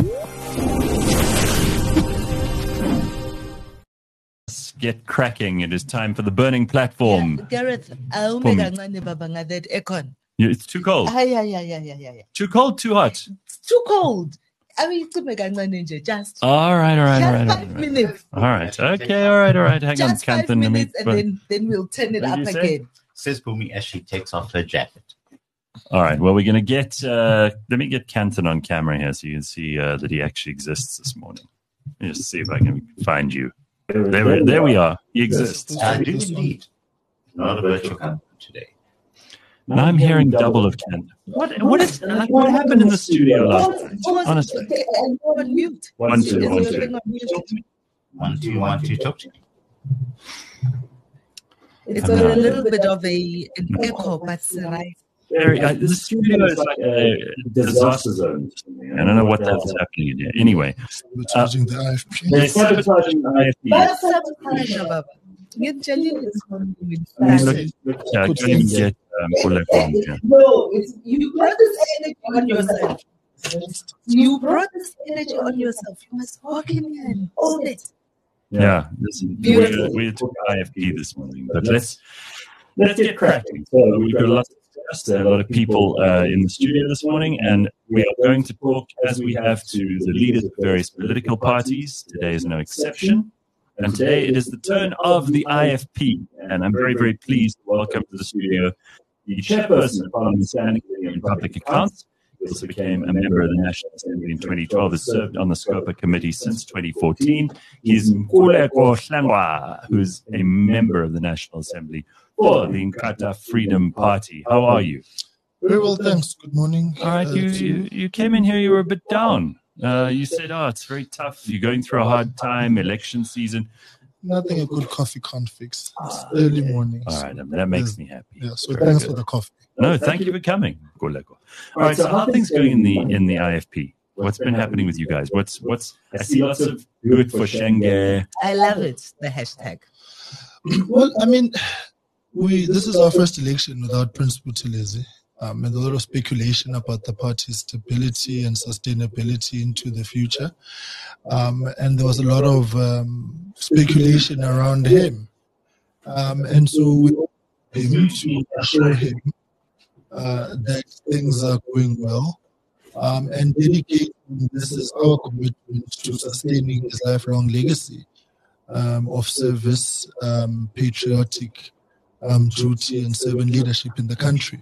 Let's get cracking. It is time for the burning platform. Yeah, Gareth, that aircon. It's too cold. Yeah. Too cold, too hot. It's too cold. I mean, just All right. 5 minutes. All right. Okay. All right. Hang on, Just 5 Kanthan. minutes, and then we'll turn it What up did you say? again. Says Bumi as she takes off her jacket. All right. Well, we're going to get. Let me get Kanthan on camera here so you can see that he actually exists this morning. Let me just see if I can find you. There we are. He exists. I do indeed. Not a virtual company today. Now I'm hearing double of Kanthan. What happened in the studio last night? Honestly. On mute. 1, 2, 1, 2. Going on mute. 1, 2, 1, 2, talk to me. It's got a little bit of an echo, but right. The studio is like a disaster zone. I don't know what the hell's happening in here. Anyway, Sabotaging the IFP. they're sabotaging the IFP. That's sabotage, Baba. Get Jalil is on with I can't even get Kuleko on here. No, you brought this energy on yourself. You brought this energy on yourself. You must walk in here and own it. Yeah, Beautiful. we took IFP this morning, but let's get cracking. So we've got a lot of people in the studio this morning, and we are going to talk, as we have, to the leaders of various political parties. Today is no exception. And today it is the turn of the IFP. And I'm very, very pleased to welcome to the studio the chairperson of Parliament's Standing Committee on Public Accounts. He also became a member of the National Assembly in 2012, has served on the Scopa Committee since 2014. He's Kuleko Hlangwa, who's a member of the National Assembly for the Inkatha Freedom Party. How are you? Very well, thanks. Good morning. All right, you came in here, you were a bit down. You said, it's very tough. You're going through a hard time, election season. Nothing a good coffee can't fix. It's early morning. All right, that makes me happy. Yeah, so Very thanks good. for the coffee. No, thank you for coming, Kuleko. All right, so how are things going in the IFP? What's been happening with you guys? What's I see lots of good for Shenge. I love it, the hashtag. Well, I mean, this is our first election without Prince Buthelezi. And a lot of speculation about the party's stability and sustainability into the future. And there was a lot of speculation around him. And so we aim to assure him that things are going well and dedicating this is our commitment to sustaining his lifelong legacy of service, patriotic duty and servant leadership in the country.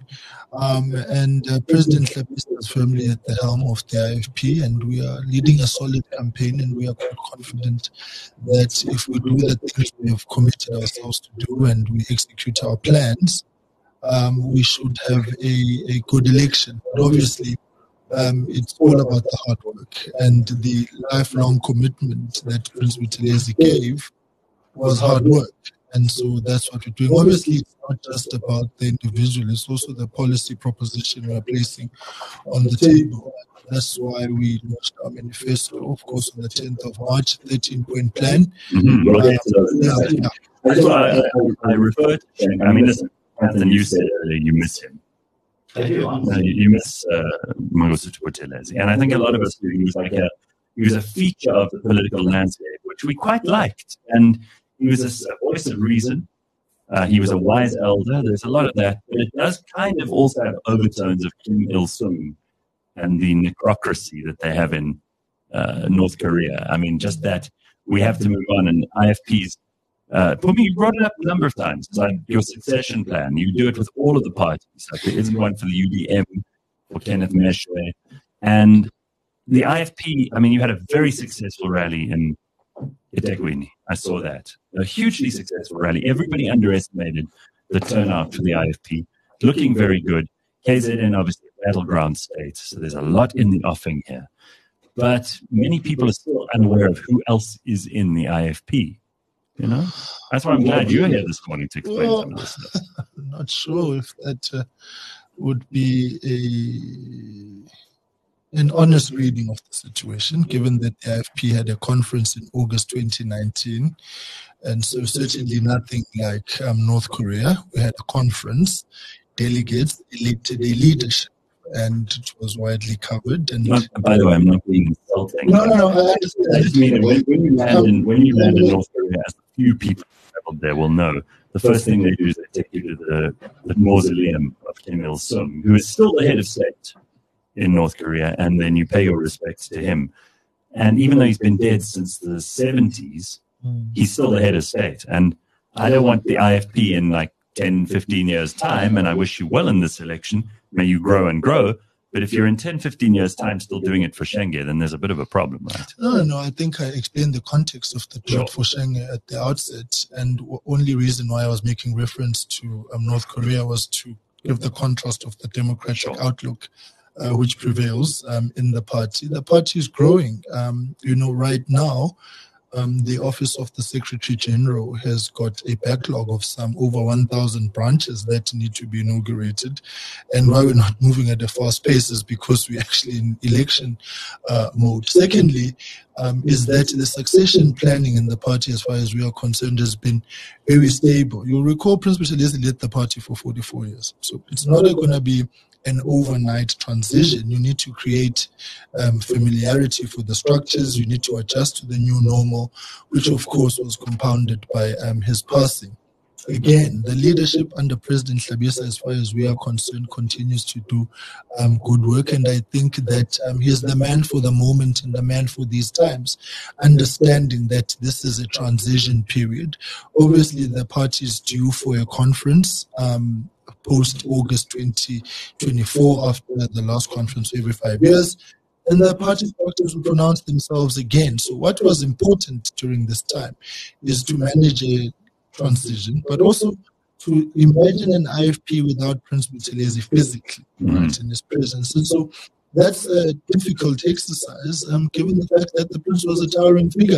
President Hlabisa is firmly at the helm of the IFP, and we are leading a solid campaign, and we are quite confident that if we do the things we have committed ourselves to do and we execute our plans, we should have a good election. But obviously, it's all about the hard work, and the lifelong commitment that Prince Buthelezi gave was hard work. And so that's what we're doing. Obviously, it's not just about the individual, it's also the policy proposition we're placing on the table. That's why we launched our manifesto, of course, on the 10th of March, 13-point plan. I refer to Shenge. I mean, listen, Kanthan, you said earlier you miss him. I do. You miss Mangosuthu Buthelezi. And I think a lot of us do. He was a feature of the political landscape, which we quite liked. And he was a voice of reason. He was a wise elder. There's a lot of that. But it does kind of also have overtones of Kim Il-sung and the necrocracy that they have in North Korea. I mean, just that we have to move on. And IFP's, Pumi, you brought it up a number of times. It's like your succession plan. You do it with all of the parties. Like there isn't one for the UDM, for Kenneth Meshwe. And the IFP, I mean, you had a very successful rally in eThekwini. I saw that. A hugely successful rally. Everybody underestimated the turnout for the IFP. Looking very good. KZN, obviously, a battleground state, so there's a lot in the offing here. But many people are still unaware of who else is in the IFP. You know? That's why I'm glad you're here this morning to explain some of this stuff. I'm not sure if that would be an honest reading of the situation, given that the IFP had a conference in August 2019, and so certainly nothing like North Korea. We had a conference, delegates elected a leadership, and it was widely covered. And by the way, I'm not being insulting. No. I I understand. just mean when you land in North Korea, as a few people who traveled there will know, the first thing they do is they take you to the mausoleum of Kim Il Sung, who is still the head of state in North Korea, and then you pay your respects to him. And even though he's been dead since the 70s, he's still the head of state. And I don't want the IFP in like 10, 15 years' time, and I wish you well in this election. May you grow and grow. But if you're in 10, 15 years' time still doing it for Shenge, then there's a bit of a problem, right? No. I think I explained the context of the threat for Shenge at the outset. And the only reason why I was making reference to North Korea was to give the contrast of the democratic outlook which prevails in the party. The party is growing. Right now, the Office of the Secretary General has got a backlog of some over 1,000 branches that need to be inaugurated. And why we're not moving at a fast pace is because we're actually in election mode. Secondly, is that the succession planning in the party, as far as we are concerned, has been very stable. You'll recall Prince Buthelezi led the party for 44 years. So it's not going to be an overnight transition. You need to create familiarity for the structures. You need to adjust to the new normal, which of course was compounded by his passing. Again, the leadership under President Hlabisa, as far as we are concerned, continues to do good work. And I think that he's the man for the moment and the man for these times, understanding that this is a transition period. Obviously, the party is due for a conference post-August 2024, after the last conference every 5 years, and the party structures will pronounce themselves again. So what was important during this time is to manage a transition, but also to imagine an IFP without Prince Buthelezi physically, right, in his presence. And so that's a difficult exercise, given the fact that the Prince was a towering figure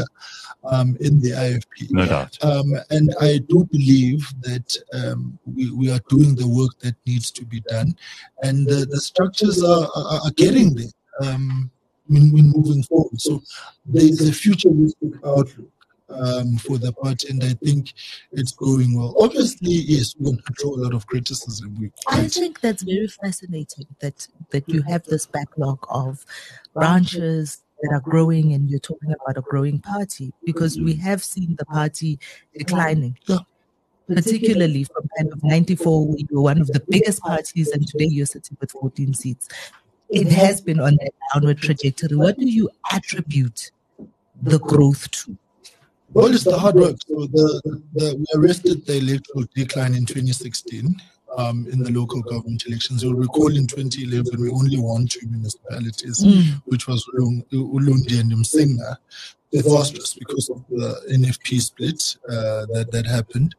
in the IFP. No doubt. And I do believe that we are doing the work that needs to be done, and the structures are getting there in moving forward. So there's a futuristic outlook for the party, and I think it's going well. Obviously, yes, we're going to draw a lot of criticism. I think that's very fascinating that you have this backlog of branches that are growing, and you're talking about a growing party, because we have seen the party declining. Yeah. Particularly from kind of 94, where you were one of the biggest parties, and today you're sitting with 14 seats. It has been on that downward trajectory. What do you attribute the growth to? Well, it's the hard work. So we arrested the electoral decline in 2016 in the local government elections. You'll recall in 2011, we only won 2 municipalities, which was Ulundi and Msinga. Disastrous because of the NFP split that happened.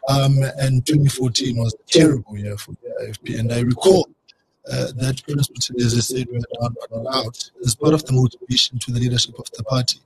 And 2014 was a terrible year for the IFP. And I recall that Prince Buthelezi said we are down but not out as part of the motivation to the leadership of the party.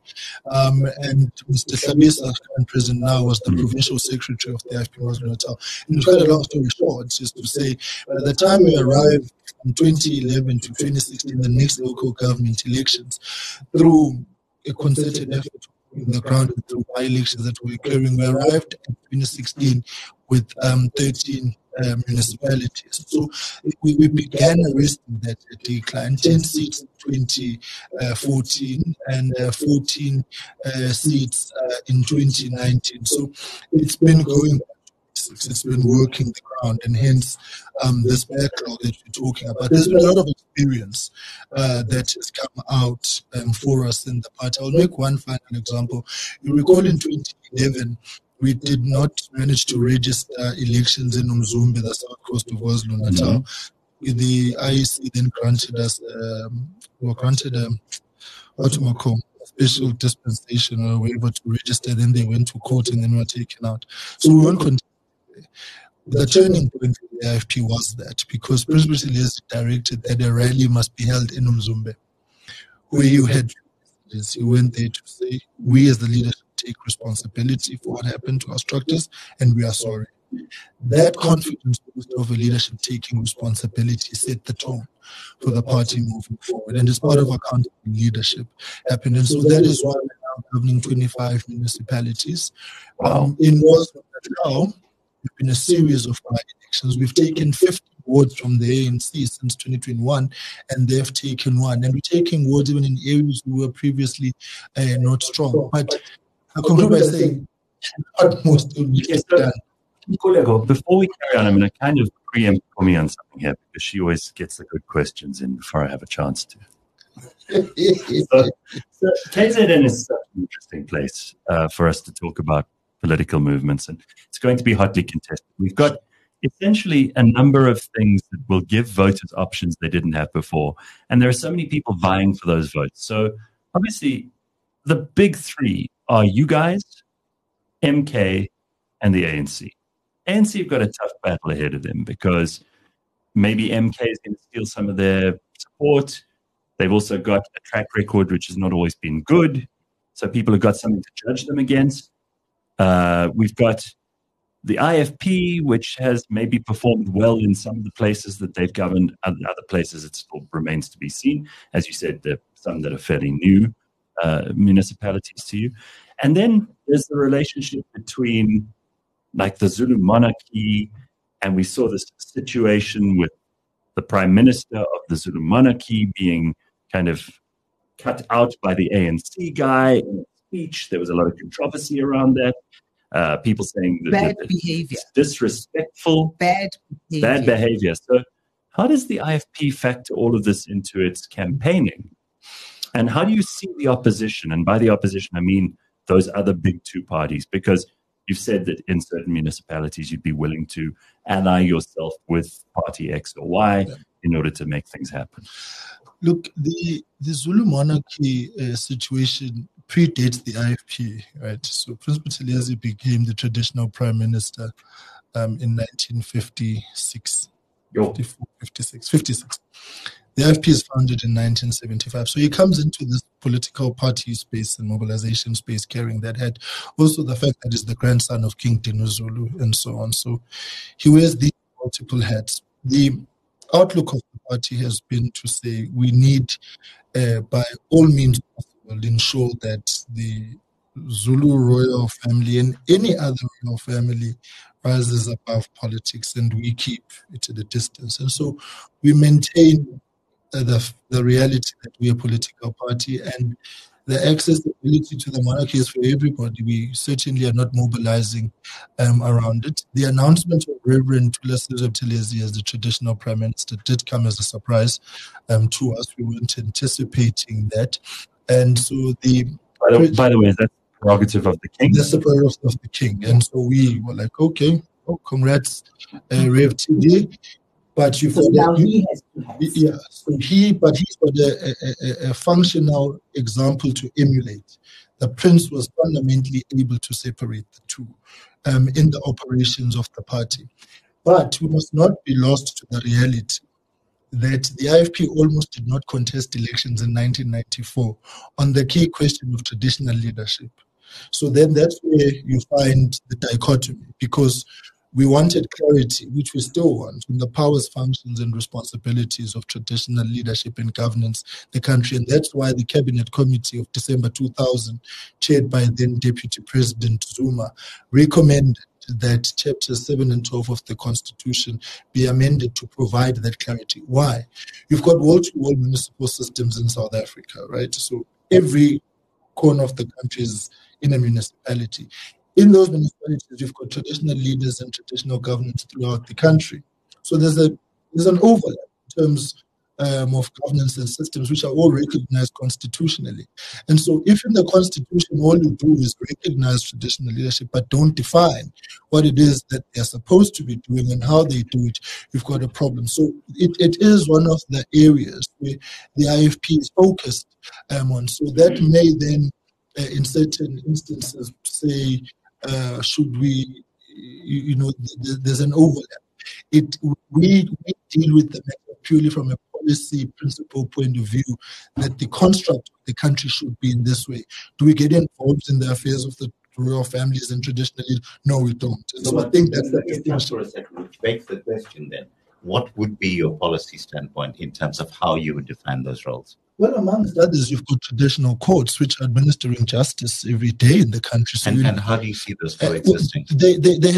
And Mr. Hlabisa, current president now, was the provincial secretary of the IFP KwaZulu-Natal. And to cut a long story short, is to say, by the time we arrived from 2011 to 2016, the next local government elections, through a concerted effort on the ground and through by-elections that were occurring, we arrived in 2016 with 13 municipalities. So we began arresting that decline, 10 seats in 2014 and 14 seats in 2019. So it's been going. It's been working the ground, and hence this backlog that you're talking about. There's been a lot of experience that has come out for us in the party. I'll make one final example. You recall in 2011, we did not manage to register elections in Umzumbe, the south coast of KwaZulu-Natal. The IEC then granted us, a special dispensation or waiver to register. Then they went to court and then were taken out. So we won't continue. The turning point for the IFP was that because Prince Buthelezi directed that a rally must be held in Umzumbe, where you had he went there to say, we as the leadership take responsibility for what happened to our structures, and we are sorry. That confidence of a leadership taking responsibility set the tone for the party moving forward, and it's part of accountable leadership happened. And so that is why we're now governing 25 municipalities. In KwaZulu-Natal, there's been a series of by-elections. We've taken 50 wards from the ANC since 2021, and they've taken one. And we're taking wards even in areas we were previously not strong. But I conclude by saying, utmost will be done. Kolego, before we carry on, I'm going to kind of preempt Kumi on something here because she always gets the good questions in before I have a chance to. So KZN is such an interesting place for us to talk about political movements, and it's going to be hotly contested. We've got essentially a number of things that will give voters options they didn't have before, and there are so many people vying for those votes. So obviously, the big three are you guys, MK, and the ANC. ANC have got a tough battle ahead of them because maybe MK is going to steal some of their support. They've also got a track record which has not always been good, so people have got something to judge them against. We've got the IFP, which has maybe performed well in some of the places that they've governed. Other places it still remains to be seen. As you said, there are some that are fairly new municipalities to you. And then there's the relationship between like the Zulu monarchy, and we saw this situation with the prime minister of the Zulu monarchy being kind of cut out by the ANC guy in a speech. There was a lot of controversy around that. People saying that Bad behavior. It's disrespectful. Bad behavior. So how does the IFP factor all of this into its campaigning? And how do you see the opposition? And by the opposition, I mean those other big two parties, because you've said that in certain municipalities you'd be willing to ally yourself with party X or Y in order to make things happen. Look, the Zulu monarchy situation predates the IFP, right? So Prince Buthelezi became the traditional prime minister in 1956. 56. The IFP is founded in 1975. So he comes into this political party space and mobilization space carrying that head. Also the fact that he's the grandson of King Dinuzulu and so on. So he wears these multiple hats. The outlook of the party has been to say we need, by all means possible, ensure that the Zulu royal family and any other royal family rises above politics, and we keep it at a distance. And so we maintain the reality that we are a political party, and the accessibility to the monarchy is for everybody. We certainly are not mobilizing around it. The announcement of Reverend Thulasizwe Buthelezi as the traditional prime minister did come as a surprise to us. We weren't anticipating that. And so by the way, is that prerogative of the king? That's the prerogative of the king. And so we were like, okay, congrats, Rev TD. But you so now he has to have. Yeah, so he's got a functional example to emulate. The prince was fundamentally able to separate the two in the operations of the party. But we must not be lost to the reality that the IFP almost did not contest elections in 1994 on the key question of traditional leadership. So then that's where you find the dichotomy, because we wanted clarity, which we still want, on the powers, functions, and responsibilities of traditional leadership and governance the country. And that's why the Cabinet Committee of December 2000, chaired by then Deputy President Zuma, recommended that Chapters 7 and 12 of the Constitution be amended to provide that clarity. Why? You've got wall-to-wall municipal systems in South Africa, right? So every corner of the country is in a municipality. In those municipalities, you've got traditional leaders and traditional governance throughout the country. So there's an overlap in terms of governance and systems which are all recognized constitutionally. And so if in the Constitution all you do is recognize traditional leadership but don't define what it is that they're supposed to be doing and how they do it, you've got a problem. So it is one of the areas where the IFP is focused on. So that may then, in certain instances, say, should we, there's an overlap. We deal with the matter purely from a policy principle point of view, that the construct of the country should be in this way. Do we get involved in the affairs of the royal families and traditionally? No, we don't. So I think that's the distinction. For a second, which begs the question then, what would be your policy standpoint in terms of how you would define those roles? Well, amongst others, you've got traditional courts which are administering justice every day in the country. So and how do you see those coexisting? They have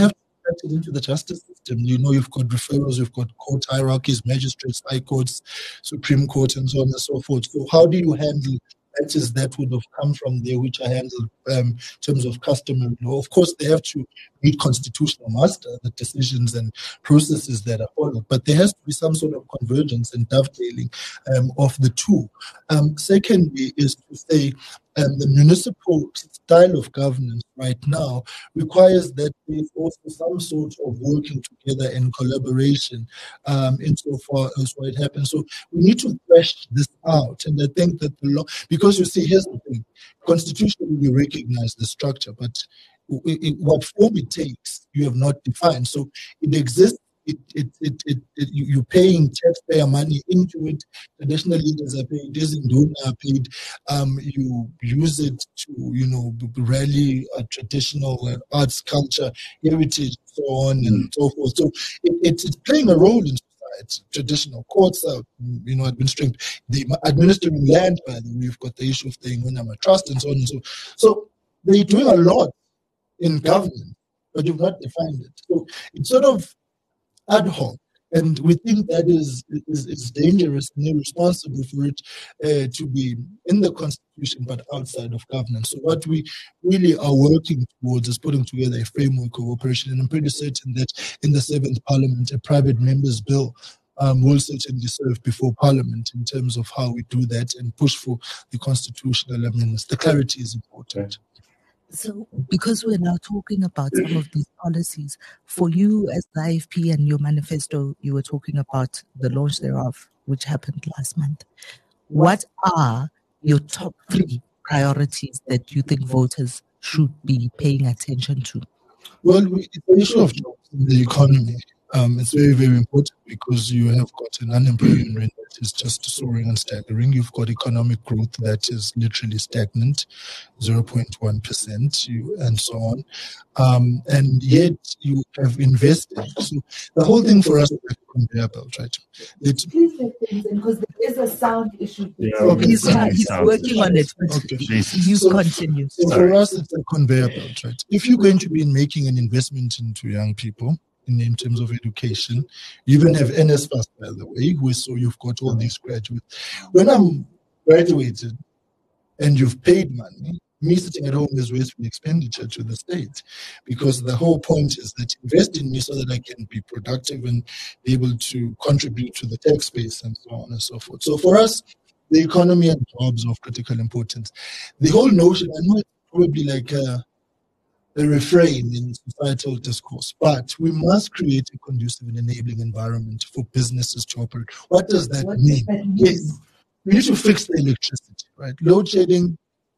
factored into the justice system. You know, you've got referrals, you've got court hierarchies, magistrates, high courts, Supreme Court, and so on and so forth. So how do you handle matters that would have come from there, which are handled in terms of customary law? Of course, they have to meet constitutional muster, the decisions and processes that are followed, but there has to be some sort of convergence and dovetailing of the two. Secondly, is to say the municipal style of governance right now requires that there's also some sort of working together and collaboration insofar as what happens. So we need to thresh this out. And I think that the law, because you see, here's the thing, constitutionally we recognize the structure, but what form it takes, you have not defined. So it exists. You're paying taxpayer money into it. Traditional leaders are paid, Induna are paid. You use it to, rally traditional arts, culture, heritage, so on and so forth. So it's playing a role in society. Traditional courts are, administering land. By the way, we've got the issue of the Ingwenya Trust and so on and so. So they're doing a lot in governance, but you've not defined it. So it's sort of ad hoc, and we think that is dangerous and irresponsible for it to be in the constitution but outside of governance. So what we really are working towards is putting together a framework of operation, and I'm pretty certain that in the 7th Parliament, a private member's bill will certainly serve before Parliament in terms of how we do that and push for the constitutional amendments. The clarity is important. So, because we're now talking about some of these policies, for you as the IFP and your manifesto, you were talking about the launch thereof, which happened last month. What are your top 3 priorities that you think voters should be paying attention to? Well, it's the issue of jobs in the economy. It's very, very important because you have got an unemployment rate that is just soaring and staggering. You've got economic growth that is literally stagnant, 0.1%, and so on. And yet you have invested. So the whole thing for us is like a conveyor belt, right? Because there is a sound issue. Yeah, he's working on it. Okay. You continue. So for us, it's a conveyor belt, right? If you're going to be making an investment into young people, in terms of education, you even have NSFAS, by the way, so you've got all these graduates. When I'm graduated and you've paid money, me sitting at home is wasteful expenditure to the state, because the whole point is that invest in me so that I can be productive and be able to contribute to the tax base and so on and so forth. So for us, the economy and jobs are of critical importance. The whole notion, I know it's probably like a refrain in societal discourse, but we must create a conducive and enabling environment for businesses to operate. What does that mean? Yes, we need to fix the electricity, right? Load shedding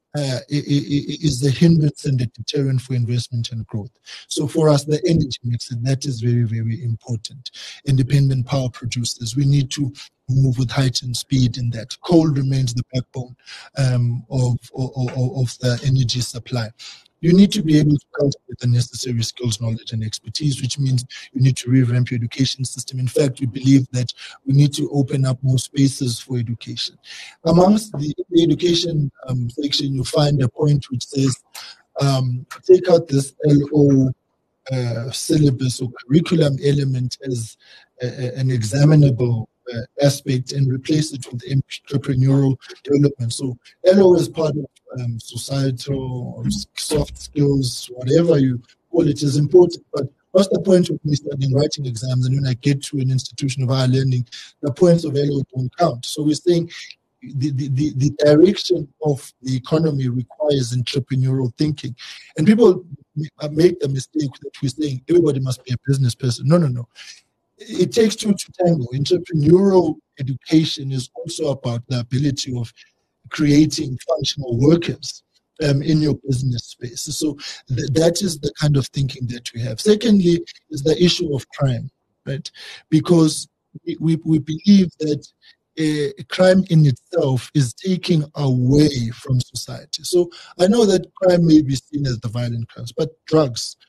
is the hindrance and the deterrent for investment and growth. So for us, the energy mix, that is very, very important. Independent power producers, we need to move with heightened speed in that. Coal remains the backbone of the energy supply. You need to be able to cultivate the necessary skills, knowledge, and expertise, which means you need to revamp your education system. In fact, we believe that we need to open up more spaces for education. Amongst the education section, you find a point which says, take out this LO syllabus or curriculum element as an examinable aspect and replace it with entrepreneurial development. So LO is part of societal, soft skills, whatever you call it, is important. But what's the point of me studying writing exams, and when I get to an institution of higher learning, the points of LO don't count? So we're saying the direction of the economy requires entrepreneurial thinking. And people make the mistake that we're saying everybody must be a business person. No. It takes two to tango. Entrepreneurial education is also about the ability of creating functional workers in your business space. So that is the kind of thinking that we have. Secondly, is the issue of crime, right? Because we believe that crime in itself is taking away from society. So I know that crime may be seen as the violent crimes, but drugs,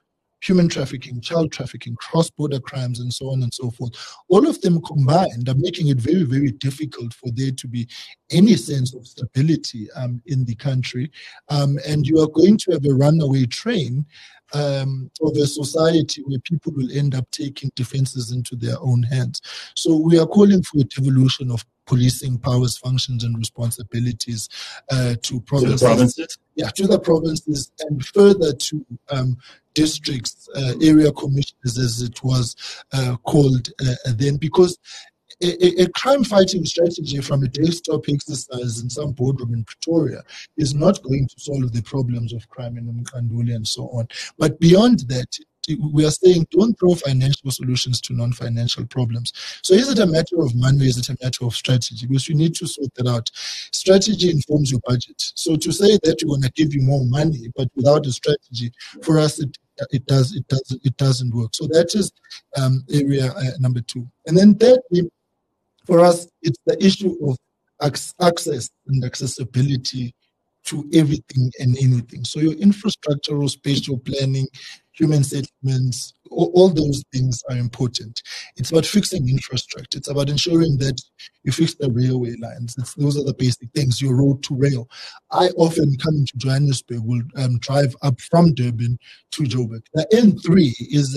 human trafficking, child trafficking, cross-border crimes, and so on and so forth. All of them combined are making it very, very difficult for there to be any sense of stability in the country. And you are going to have a runaway train of a society where people will end up taking defenses into their own hands. So we are calling for a devolution of policing powers, functions, and responsibilities to provinces. To the provinces? Yeah, to the provinces, and further to districts, area commissioners, as it was called then, because a crime-fighting strategy from a desktop exercise in some boardroom in Pretoria is not going to solve the problems of crime in Mkanduli and so on. But beyond that, we are saying don't throw financial solutions to non-financial problems. So is it a matter of money or is it a matter of strategy? Because you need to sort that out. Strategy informs your budget. So to say that we're going to give you more money, but without a strategy, for us, it doesn't work. So that is area number 2. And then thirdly, for us, it's the issue of access and accessibility to everything and anything. So your infrastructural, spatial planning, human settlements, all those things are important. It's about fixing infrastructure. It's about ensuring that you fix the railway lines. Those are the basic things, your road to rail. I often come to Johannesburg, will drive up from Durban to Joburg. The N3 is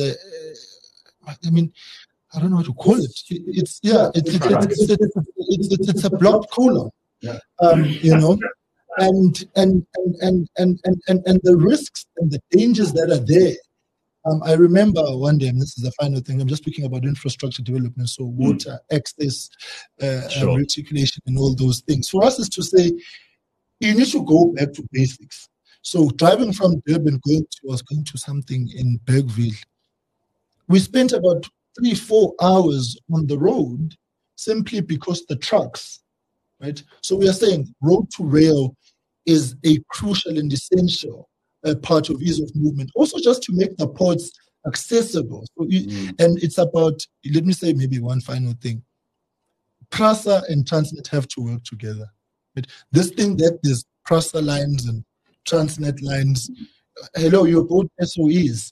I don't know what to call it. It's a blocked colon. Yeah. And the risks and the dangers that are there. I remember one day, and this is the final thing, I'm just speaking about infrastructure development, so water, access, reticulation, and all those things. For us is to say, you need to go back to basics. So driving from Durban, going to something in Bergville, we spent about 3-4 hours on the road simply because the trucks, right? So we are saying road to rail is a crucial and essential part of ease of movement. Also just to make the ports accessible. So and it's about, let me say maybe one final thing. PRASA and Transnet have to work together. Right? This thing that there's PRASA lines and Transnet lines, hello, you're both SOEs.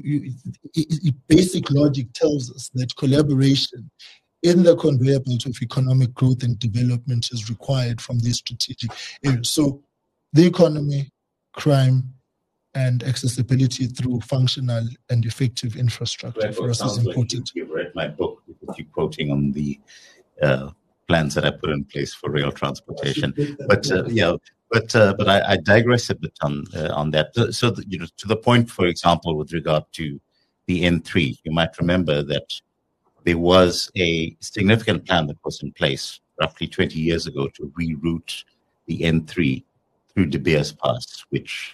Basic logic tells us that collaboration in the conveyor belt of economic growth and development is required from these strategic areas. So the economy, crime, and accessibility through functional and effective infrastructure for us is important. Like you've read my book because you're quoting on the plans that I put in place for rail transportation. But I digress a bit on that. So to the point, for example, with regard to the N3, you might remember that there was a significant plan that was in place roughly 20 years ago to reroute the N3 through De Beers Pass, which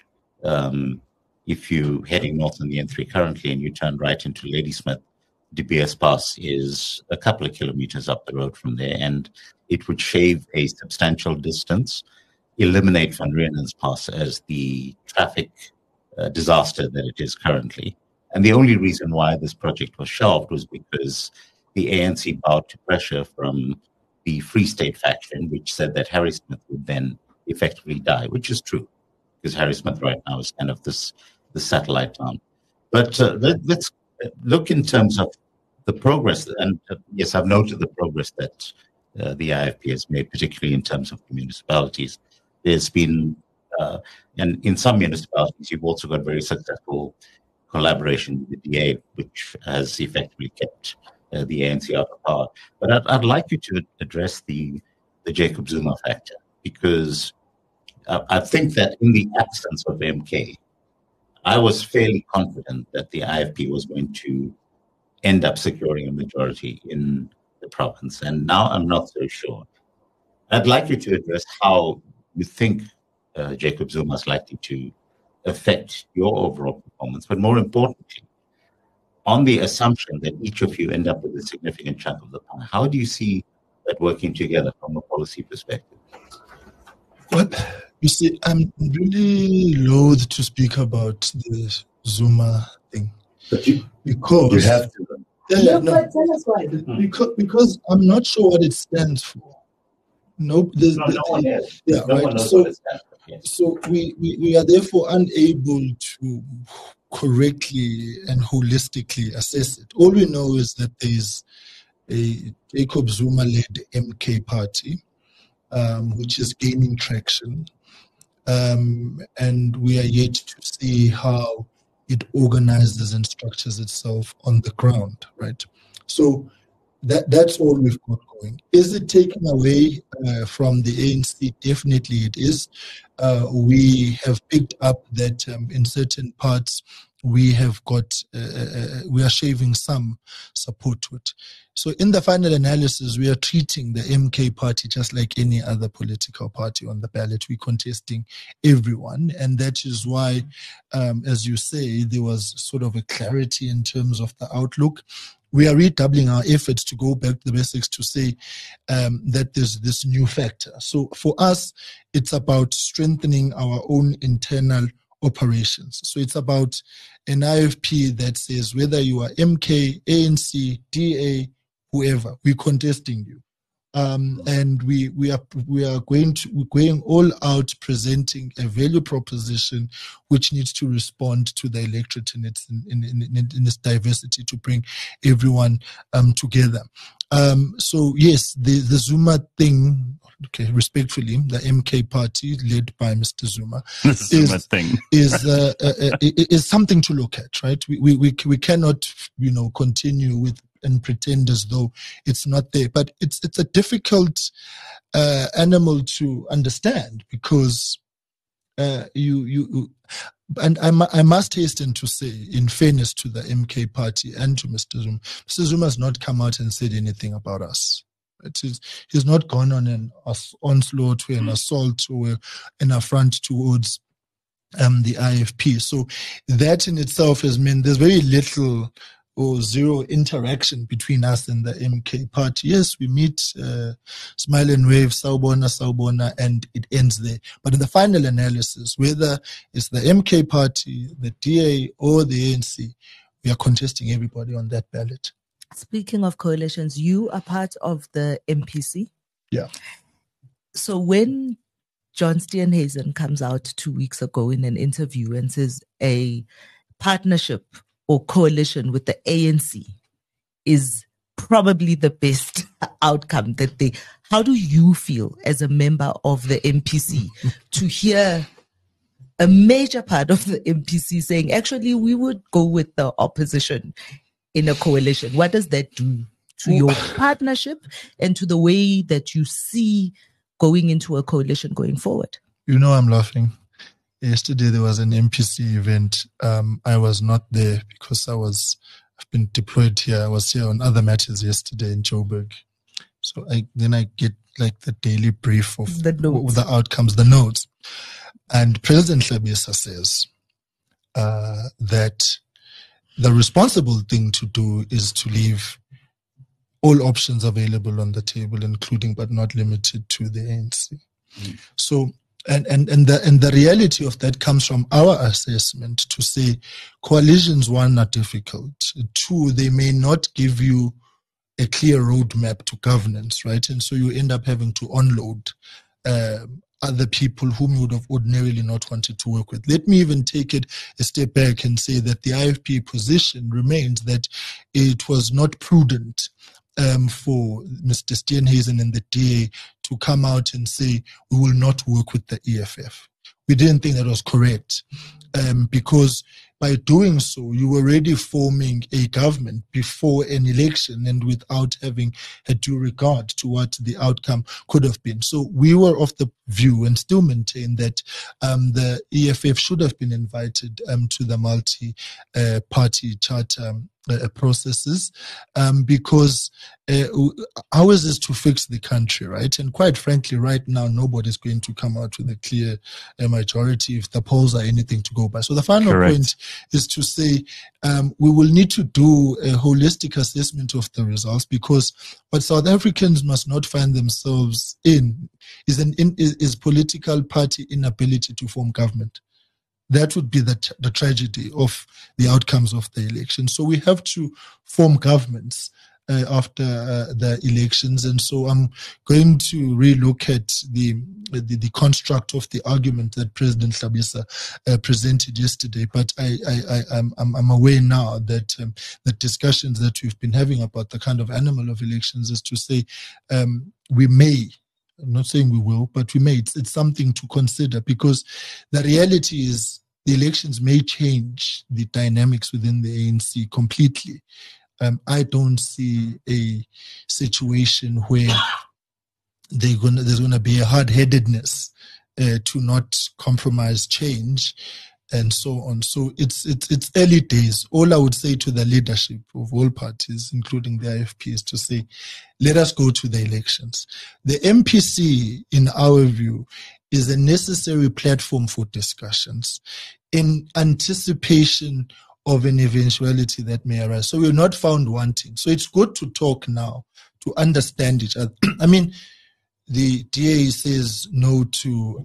if you're heading north on the N3 currently and you turn right into Ladysmith, De Beers Pass is a couple of kilometers up the road from there, and it would shave a substantial distance, eliminate Van Riemen's Pass as the traffic disaster that it is currently. And the only reason why this project was shelved was because the ANC bowed to pressure from the Free State faction, which said that Harry Smith would then effectively die, which is true, because Harry Smith right now is kind of the satellite town. But let's look in terms of the progress. And yes, I've noted the progress that the IFP has made, particularly in terms of municipalities. There's been, and in some municipalities, you've also got very successful collaboration with the DA, which has effectively kept the ANC out of power. But I'd like you to address the Jacob Zuma factor, because I think that in the absence of MK, I was fairly confident that the IFP was going to end up securing a majority in the province. And now I'm not so sure. I'd like you to address how you think Jacob Zuma is likely to affect your overall performance, but more importantly, on the assumption that each of you end up with a significant chunk of the pie, how do you see that working together from a policy perspective? Well, you see, I'm really loath to speak about the Zuma thing. But you have to. Tell us why. Because I'm not sure what it stands for. Nope. No one is. Yeah, no right. one knows So, what it stands for. So we are therefore unable to correctly and holistically assess it. All we know is that there is a Jacob Zuma-led MK party, which is gaining traction. And we are yet to see how it organizes and structures itself on the ground, right? So that's all we've got going. Is it taken away from the ANC? Definitely it is. We have picked up that in certain parts we have got, we are shaving some support to it. So in the final analysis, we are treating the MK party just like any other political party on the ballot. We're contesting everyone. And that is why, as you say, there was sort of a clarity in terms of the outlook. We are redoubling our efforts to go back to the basics to say that there's this new factor. So for us, it's about strengthening our own internal operations. So it's about an IFP that says whether you are MK, ANC, DA, whoever, we're contesting you. And we are going all out presenting a value proposition which needs to respond to the electorate in its diversity to bring everyone together. So yes, the Zuma thing, okay, respectfully, the MK party led by Mr. Zuma is something to look at, right? We cannot, continue with and pretend as though it's not there. But it's a difficult animal to understand because I must hasten to say, in fairness to the MK party and to Mr. Zuma has not come out and said anything about us. He's not gone on an onslaught or an assault or an affront towards the IFP. So that in itself has meant there's very little or zero interaction between us and the MK party. Yes, we meet, smile and wave, sawubona, and it ends there. But in the final analysis, whether it's the MK party, the DA, or the ANC, we are contesting everybody on that ballot. Speaking of coalitions, you are part of the MPC. Yeah. So when John Steenhuisen comes out 2 weeks ago in an interview and says a partnership or coalition with the ANC is probably the best outcome how do you feel as a member of the MPC to hear a major part of the MPC saying, actually, we would go with the opposition in a coalition? What does that do to your partnership and to the way that you see going into a coalition going forward? I'm laughing. Yesterday there was an MPC event. I was not there because I've been deployed here. I was here on other matters yesterday in Joburg. So I get like the daily brief of the outcomes, the notes. And President Hlabisa says that the responsible thing to do is to leave all options available on the table, including but not limited to the ANC. So And the reality of that comes from our assessment to say coalitions, one, are difficult. Two, they may not give you a clear roadmap to governance, right? And so you end up having to unload other people whom you would have ordinarily not wanted to work with. Let me even take it a step back and say that the IFP position remains that it was not prudent for Mr. Steenhuisen and the DA to come out and say, we will not work with the EFF. We didn't think that was correct because by doing so, you were already forming a government before an election and without having a due regard to what the outcome could have been. So we were of the view and still maintain that the EFF should have been invited to the multi-party charter processes because ours is to fix the country, right? And quite frankly, right now, nobody's going to come out with a clear majority if the polls are anything to go by. So the final point is to say we will need to do a holistic assessment of the results because what South Africans must not find themselves in is political party inability to form government. That would be the tragedy of the outcomes of the election. So we have to form governments after the elections. And so I'm going to relook at the construct of the argument that President Hlabisa presented yesterday. But I'm aware now that the discussions that we've been having about the kind of animal of elections is to say we may, I'm not saying we will, but we may. It's something to consider, because the reality is the elections may change the dynamics within the ANC completely. I don't see a situation where there's going to be a hard-headedness to not compromise change and so on. So it's early days. All I would say to the leadership of all parties, including the IFP, is to say, let us go to the elections. The MPC, in our view, is a necessary platform for discussions in anticipation of an eventuality that may arise. So we're not found wanting. So it's good to talk now, to understand each other. I mean, the DA says no to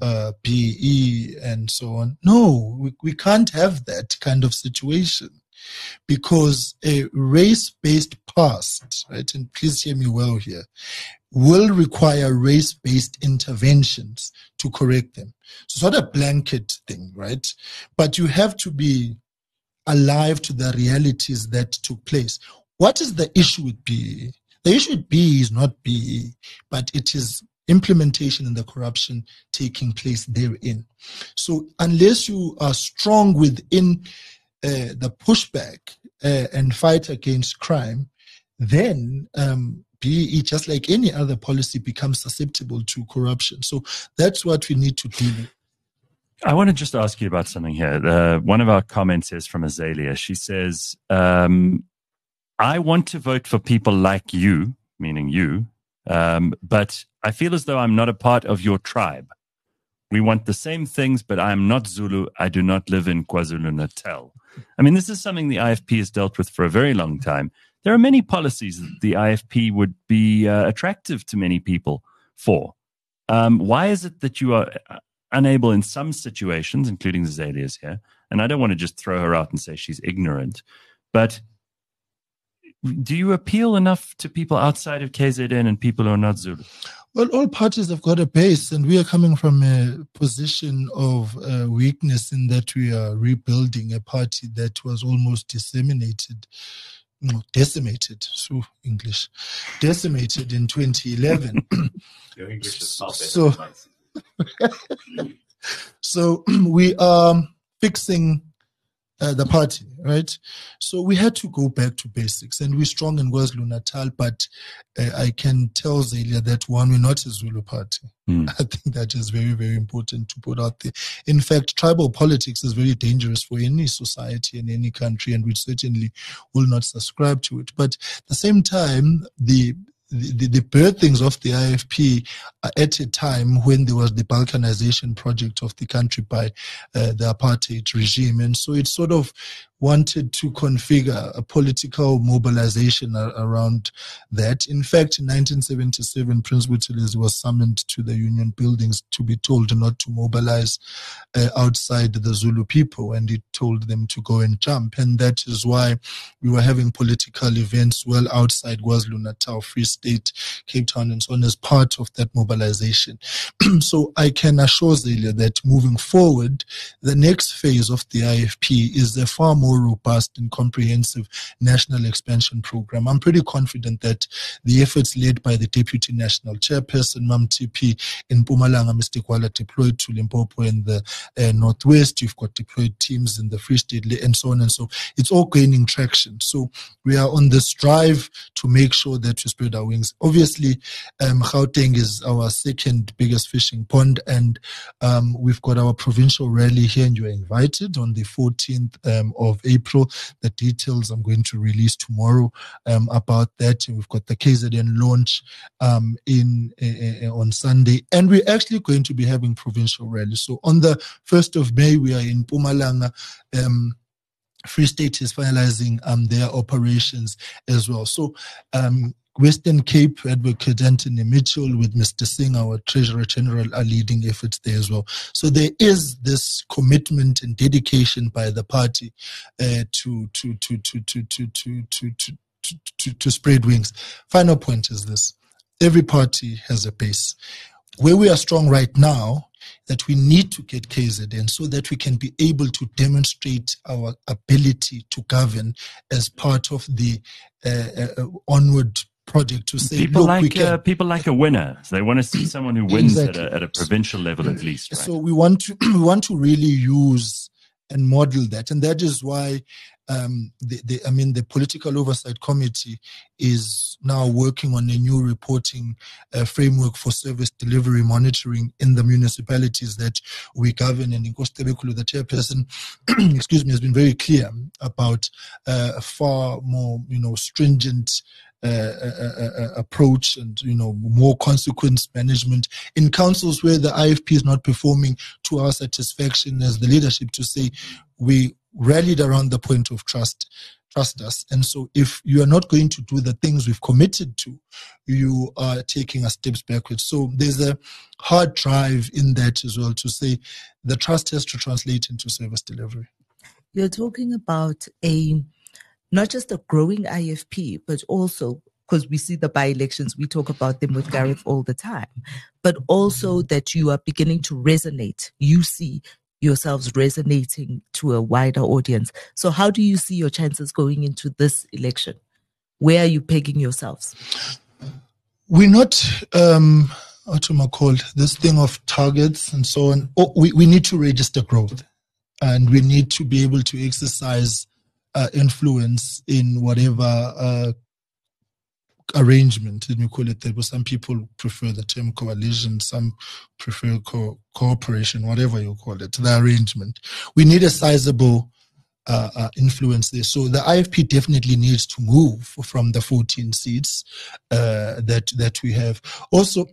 BE and so on. No, we can't have that kind of situation, because a race-based past, right, and please hear me well here, will require race-based interventions to correct them. So it's not a blanket thing, right? But you have to be alive to the realities that took place. What is the issue with BE? The issue with BE is not BE, but it is implementation and the corruption taking place therein. So unless you are strong within the pushback and fight against crime, then BE, just like any other policy, becomes susceptible to corruption. So that's what we need to deal with. I want to just ask you about something here. One of our comments is from Azalea. She says, I want to vote for people like you, meaning you, but I feel as though I'm not a part of your tribe. We want the same things, but I am not Zulu. I do not live in KwaZulu-Natal. I mean, this is something the IFP has dealt with for a very long time. There are many policies that the IFP would be attractive to many people for. Why is it that you are unable in some situations, including Azalea's here, and I don't want to just throw her out and say she's ignorant, but do you appeal enough to people outside of KZN and people who are not Zulu? Well, all parties have got a base, and we are coming from a position of weakness in that we are rebuilding a party that was almost decimated through English, decimated in 2011. Your English is not So we are fixing the party, right? So we had to go back to basics, and we're strong in KwaZulu-Natal, but I can tell Zelia that one, we're not a Zulu party. I think that is very, very important to put out there. In fact, tribal politics is very dangerous for any society in any country, and we certainly will not subscribe to it. But at the same time, the birthings of the IFP at a time when there was the balkanization project of the country by the apartheid regime. And so it sort of wanted to configure a political mobilization around that. In fact, in 1977, Prince Buthelezi was summoned to the union buildings to be told not to mobilize outside the Zulu people, and he told them to go and jump. And that is why we were having political events well outside KwaZulu-Natal, Free State, Cape Town, and so on as part of that mobilization. So I can assure Zelia that moving forward, the next phase of the IFP is a far more robust and comprehensive national expansion program. I'm pretty confident that the efforts led by the Deputy National Chairperson, Mam TP, in Mpumalanga, Mr. Kwala, deployed to Limpopo in the Northwest. You've got deployed teams in the Free State, and so on and so. It's all gaining traction. So we are on this drive to make sure that we spread our wings. Obviously, Gauteng is our second biggest fishing pond, and we've got our provincial rally here, and you're invited on the 14th of April. The details I'm going to release tomorrow about that. And we've got the KZN launch on Sunday, and we're actually going to be having provincial rallies. So on the 1st of May, we are in Mpumalanga. Free State is finalizing their operations as well. So Western Cape, Advocate Anthony Mitchell with Mr. Singh, our Treasurer General, are leading efforts there as well. So there is this commitment and dedication by the party to to spread wings. Final point is this: every party has a base. Where we are strong right now, that we need to get KZN so that we can be able to demonstrate our ability to govern as part of the onward project to say, people look, people like a winner. So they want to see someone who wins exactly. at a provincial level at least. Right? So we want to really use and model that, and that is why the Political Oversight Committee is now working on a new reporting framework for service delivery monitoring in the municipalities that we govern. And Nkosi Tebekulu, the chairperson, excuse me, has been very clear about a far more stringent approach and more consequence management in councils where the IFP is not performing to our satisfaction as the leadership, to say we rallied around the point of trust us. And so if you are not going to do the things we've committed to, you are taking us steps backwards. So there's a hard drive in that as well, to say the trust has to translate into service delivery. You're talking about not just a growing IFP, but also, because we see the by-elections, we talk about them with Gareth all the time, but also that you are beginning to resonate. You see yourselves resonating to a wider audience. So how do you see your chances going into this election? Where are you pegging yourselves? We're not, this thing of targets and so on. We need to register growth, and we need to be able to exercise influence in whatever arrangement, let me call it that. But some people prefer the term coalition, some prefer cooperation, whatever you call it, the arrangement. We need a sizable influence there. So the IFP definitely needs to move from the 14 seats that we have. Also,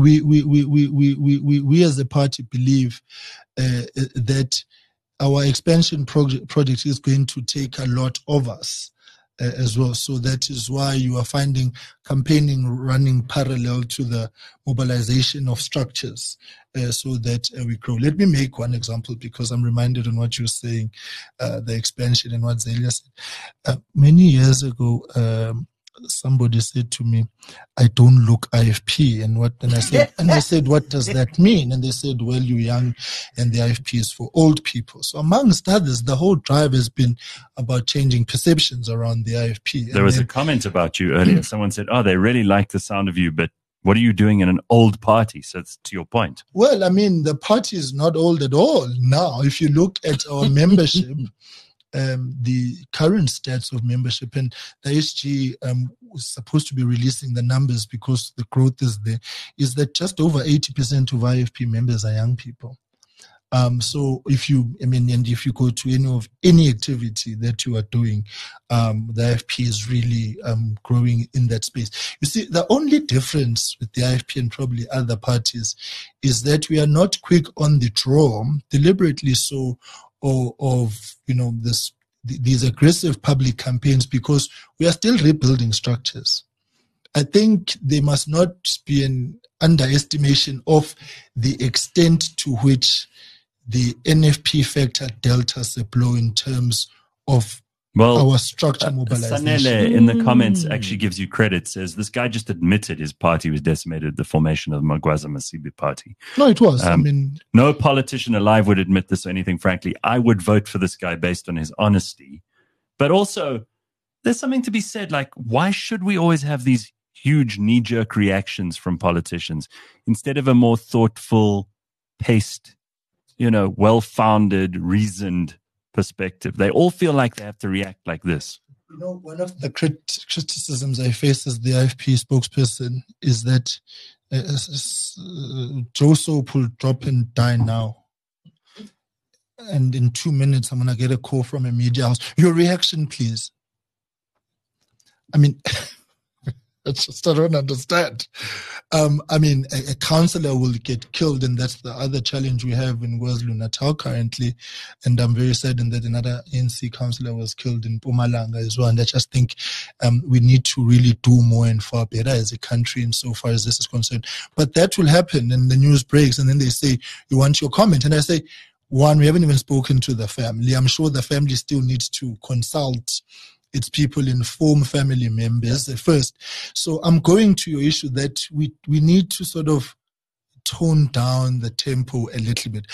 we as a party believe that our expansion project is going to take a lot of us as well. So that is why you are finding campaigning running parallel to the mobilization of structures so that we grow. Let me make one example, because I'm reminded on what you're saying, the expansion and what Zelia said. Many years ago, somebody said to me, I don't look IFP. And I said, what does that mean? And they said, well, you're young and the IFP is for old people. So amongst others, the whole drive has been about changing perceptions around the IFP. There was a comment about you earlier. Someone said, they really like the sound of you, but what are you doing in an old party? So it's to your point. Well, the party is not old at all now. If you look at our membership, the current stats of membership, and the SG was supposed to be releasing the numbers because the growth is there, is that just over 80% of IFP members are young people. So if you go to any activity that you are doing, the IFP is really growing in that space. You see, the only difference with the IFP and probably other parties is that we are not quick on the draw, deliberately so, of these aggressive public campaigns, because we are still rebuilding structures. I think there must not be an underestimation of the extent to which the NFP factor dealt us a blow in terms of our structure mobilization. Sanele in the comments actually gives you credit, says this guy just admitted his party was decimated at the formation of the Magwaza Masibi party. No, it was. No politician alive would admit this or anything, frankly. I would vote for this guy based on his honesty. But also, there's something to be said, like, why should we always have these huge knee-jerk reactions from politicians instead of a more thoughtful, paced, well-founded, reasoned perspective? They all feel like they have to react like this. One of the criticisms I face as the IFP spokesperson is that Joseph will drop and die now. And in 2 minutes, I'm going to get a call from a media house. Your reaction, please. I don't understand. A councillor will get killed, and that's the other challenge we have in KwaZulu-Natal currently. And I'm very saddened that another ANC councillor was killed in Mpumalanga as well. And I just think we need to really do more and far better as a country insofar as this is concerned. But that will happen, and the news breaks, and then they say, you want your comment? And I say, one, we haven't even spoken to the family. I'm sure the family still needs to consult its people inform family members first. So I'm going to your issue that we need to sort of tone down the tempo a little bit.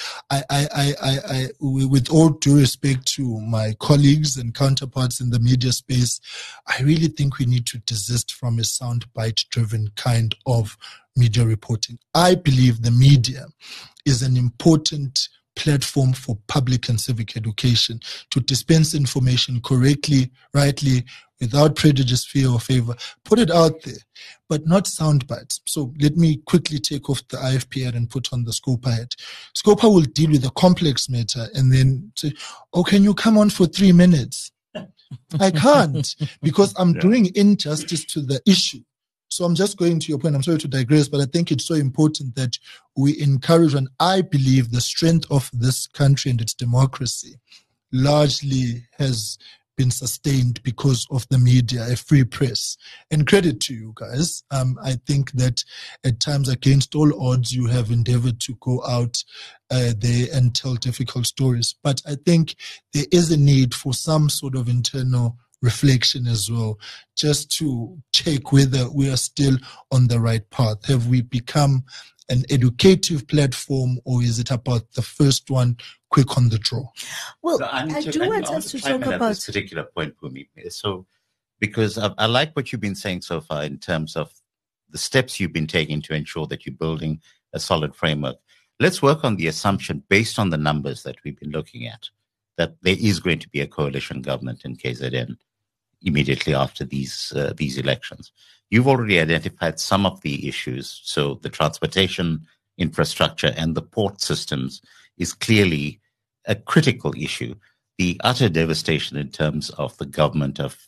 With all due respect to my colleagues and counterparts in the media space, I really think we need to desist from a soundbite driven kind of media reporting. I believe the media is an important platform for public and civic education to dispense information correctly, rightly, without prejudice, fear, or favor. Put it out there, but not sound bites. So let me quickly take off the IFP head and put on the SCOPA head. SCOPA will deal with a complex matter and then say, oh, can you come on for 3 minutes? I can't, because I'm doing injustice to the issue. So I'm just going to your point. I'm sorry to digress, but I think it's so important that we encourage, and I believe the strength of this country and its democracy largely has been sustained because of the media, a free press. And credit to you guys. I think that at times, against all odds, you have endeavored to go out there and tell difficult stories. But I think there is a need for some sort of internal reflection as well, just to check whether we are still on the right path. Have we become an educative platform, or is it about the first one, quick on the draw? Well, so I do want us to talk about this particular point, Phumi. So, because I like what you've been saying so far in terms of the steps you've been taking to ensure that you're building a solid framework. Let's work on the assumption, based on the numbers that we've been looking at, that there is going to be a coalition government in KZN immediately after these elections. You've already identified some of the issues. So the transportation infrastructure and the port systems is clearly a critical issue. The utter devastation in terms of the government of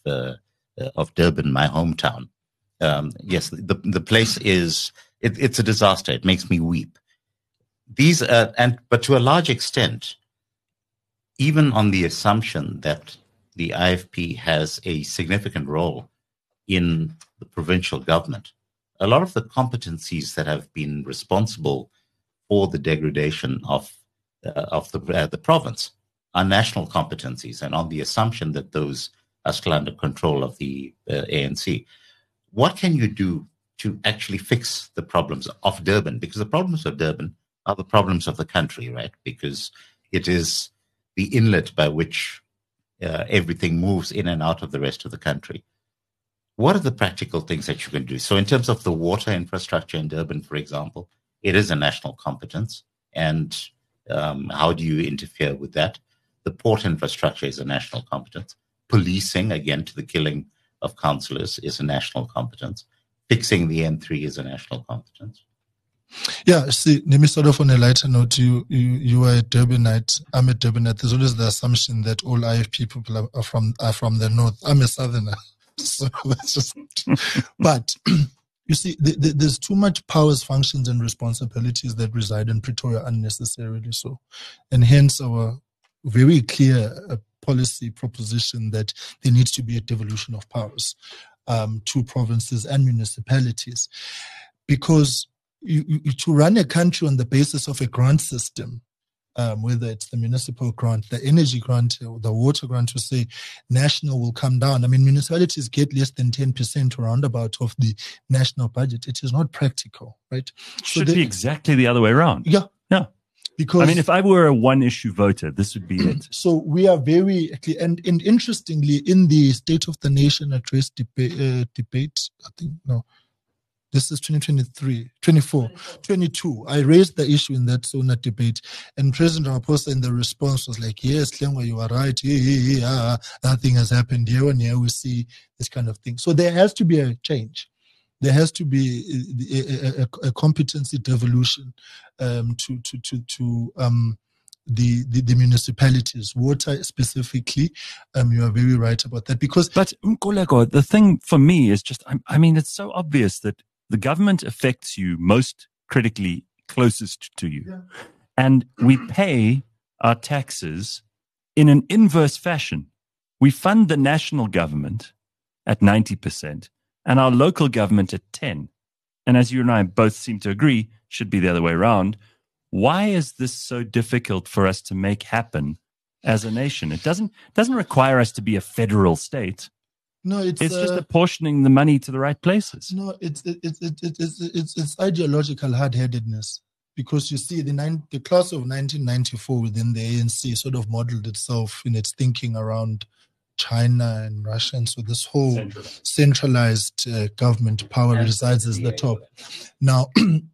Durban, my hometown. Yes, the place is, it's a disaster. It makes me weep. But to a large extent, even on the assumption that the IFP has a significant role in the provincial government, a lot of the competencies that have been responsible for the degradation of the province are national competencies, and on the assumption that those are still under control of the ANC. What can you do to actually fix the problems of Durban? Because the problems of Durban are the problems of the country, right? Because it is the inlet by which everything moves in and out of the rest of the country. What are the practical things that you can do? So in terms of the water infrastructure in Durban, for example, it is a national competence. And how do you interfere with that? The port infrastructure is a national competence. Policing, again, to the killing of councillors, is a national competence. Fixing the N3 is a national competence. Yeah, see, let me start off on a lighter note. You are a Durbanite. I'm a Durbanite. There's always the assumption that all IFP people are from the north. I'm a southerner. So that's just. But you see, there's too much powers, functions, and responsibilities that reside in Pretoria unnecessarily so. And hence our very clear policy proposition that there needs to be a devolution of powers to provinces and municipalities. Because to run a country on the basis of a grant system, whether it's the municipal grant, the energy grant, or the water grant, to say national will come down. I mean, municipalities get less than 10% roundabout of the national budget. It is not practical, right? Should be exactly the other way around. Yeah. Yeah. Because, I mean, if I were a one-issue voter, this would be it. So we are very, and interestingly, in the State of the Nation address debate, I think, no, this is 2023, 24, 22. I raised the issue in that SONA debate, and President Ramaphosa in the response was like, yes, Hlengwa, you are right. Nothing has happened here and here. We see this kind of thing. So there has to be a change. There has to be a competency devolution to the municipalities, water specifically. You are very right about that. But Nkululeko, the thing for me is just, I mean, it's so obvious that the government affects you most critically closest to you. Yeah. And we pay our taxes in an inverse fashion. We fund the national government at 90% and our local government at 10%. And as you and I both seem to agree, should be the other way around. Why is this so difficult for us to make happen as a nation? It doesn't require us to be a federal state. No, it's just apportioning the money to the right places. No, it's ideological hard-headedness, because you see the class of 1994 within the ANC sort of modeled itself in its thinking around China and Russia, and so this whole centralized government power resides at the top. Now,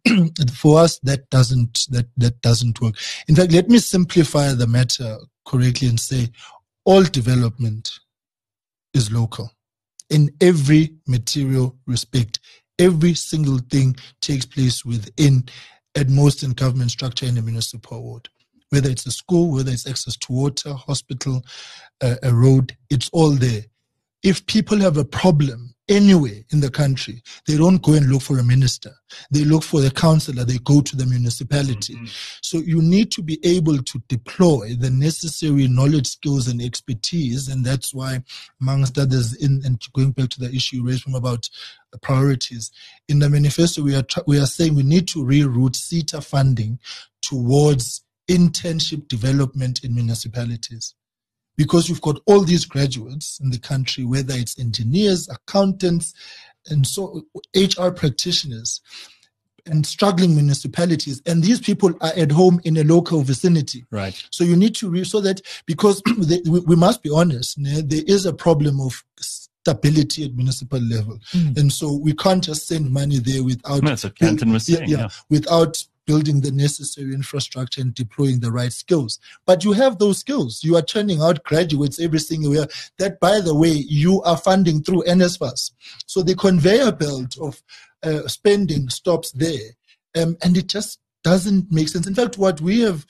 for us, that doesn't work. In fact, let me simplify the matter correctly and say all development is local. In every material respect, every single thing takes place within, at most, in government structure in a municipal ward. Whether it's a school, whether it's access to water, hospital, a road, it's all there. If people have a problem anywhere in the country, they don't go and look for a minister. They look for the councillor. They go to the municipality. Mm-hmm. So you need to be able to deploy the necessary knowledge, skills, and expertise. And that's why, amongst others, and going back to the issue you raised from about the priorities, in the manifesto, we are saying we need to reroute SETA funding towards internship development in municipalities. Because you've got all these graduates in the country, whether it's engineers, accountants, and so HR practitioners, and struggling municipalities, and these people are at home in a local vicinity. Right. So you need to so that, because we must be honest, there is a problem of stability at municipal level, and so we can't just send money there without. That's what Canton was saying. Without building the necessary infrastructure and deploying the right skills. But you have those skills. You are churning out graduates every single year. That, by the way, you are funding through NSFAS. So the conveyor belt of spending stops there. And it just doesn't make sense. In fact, what we are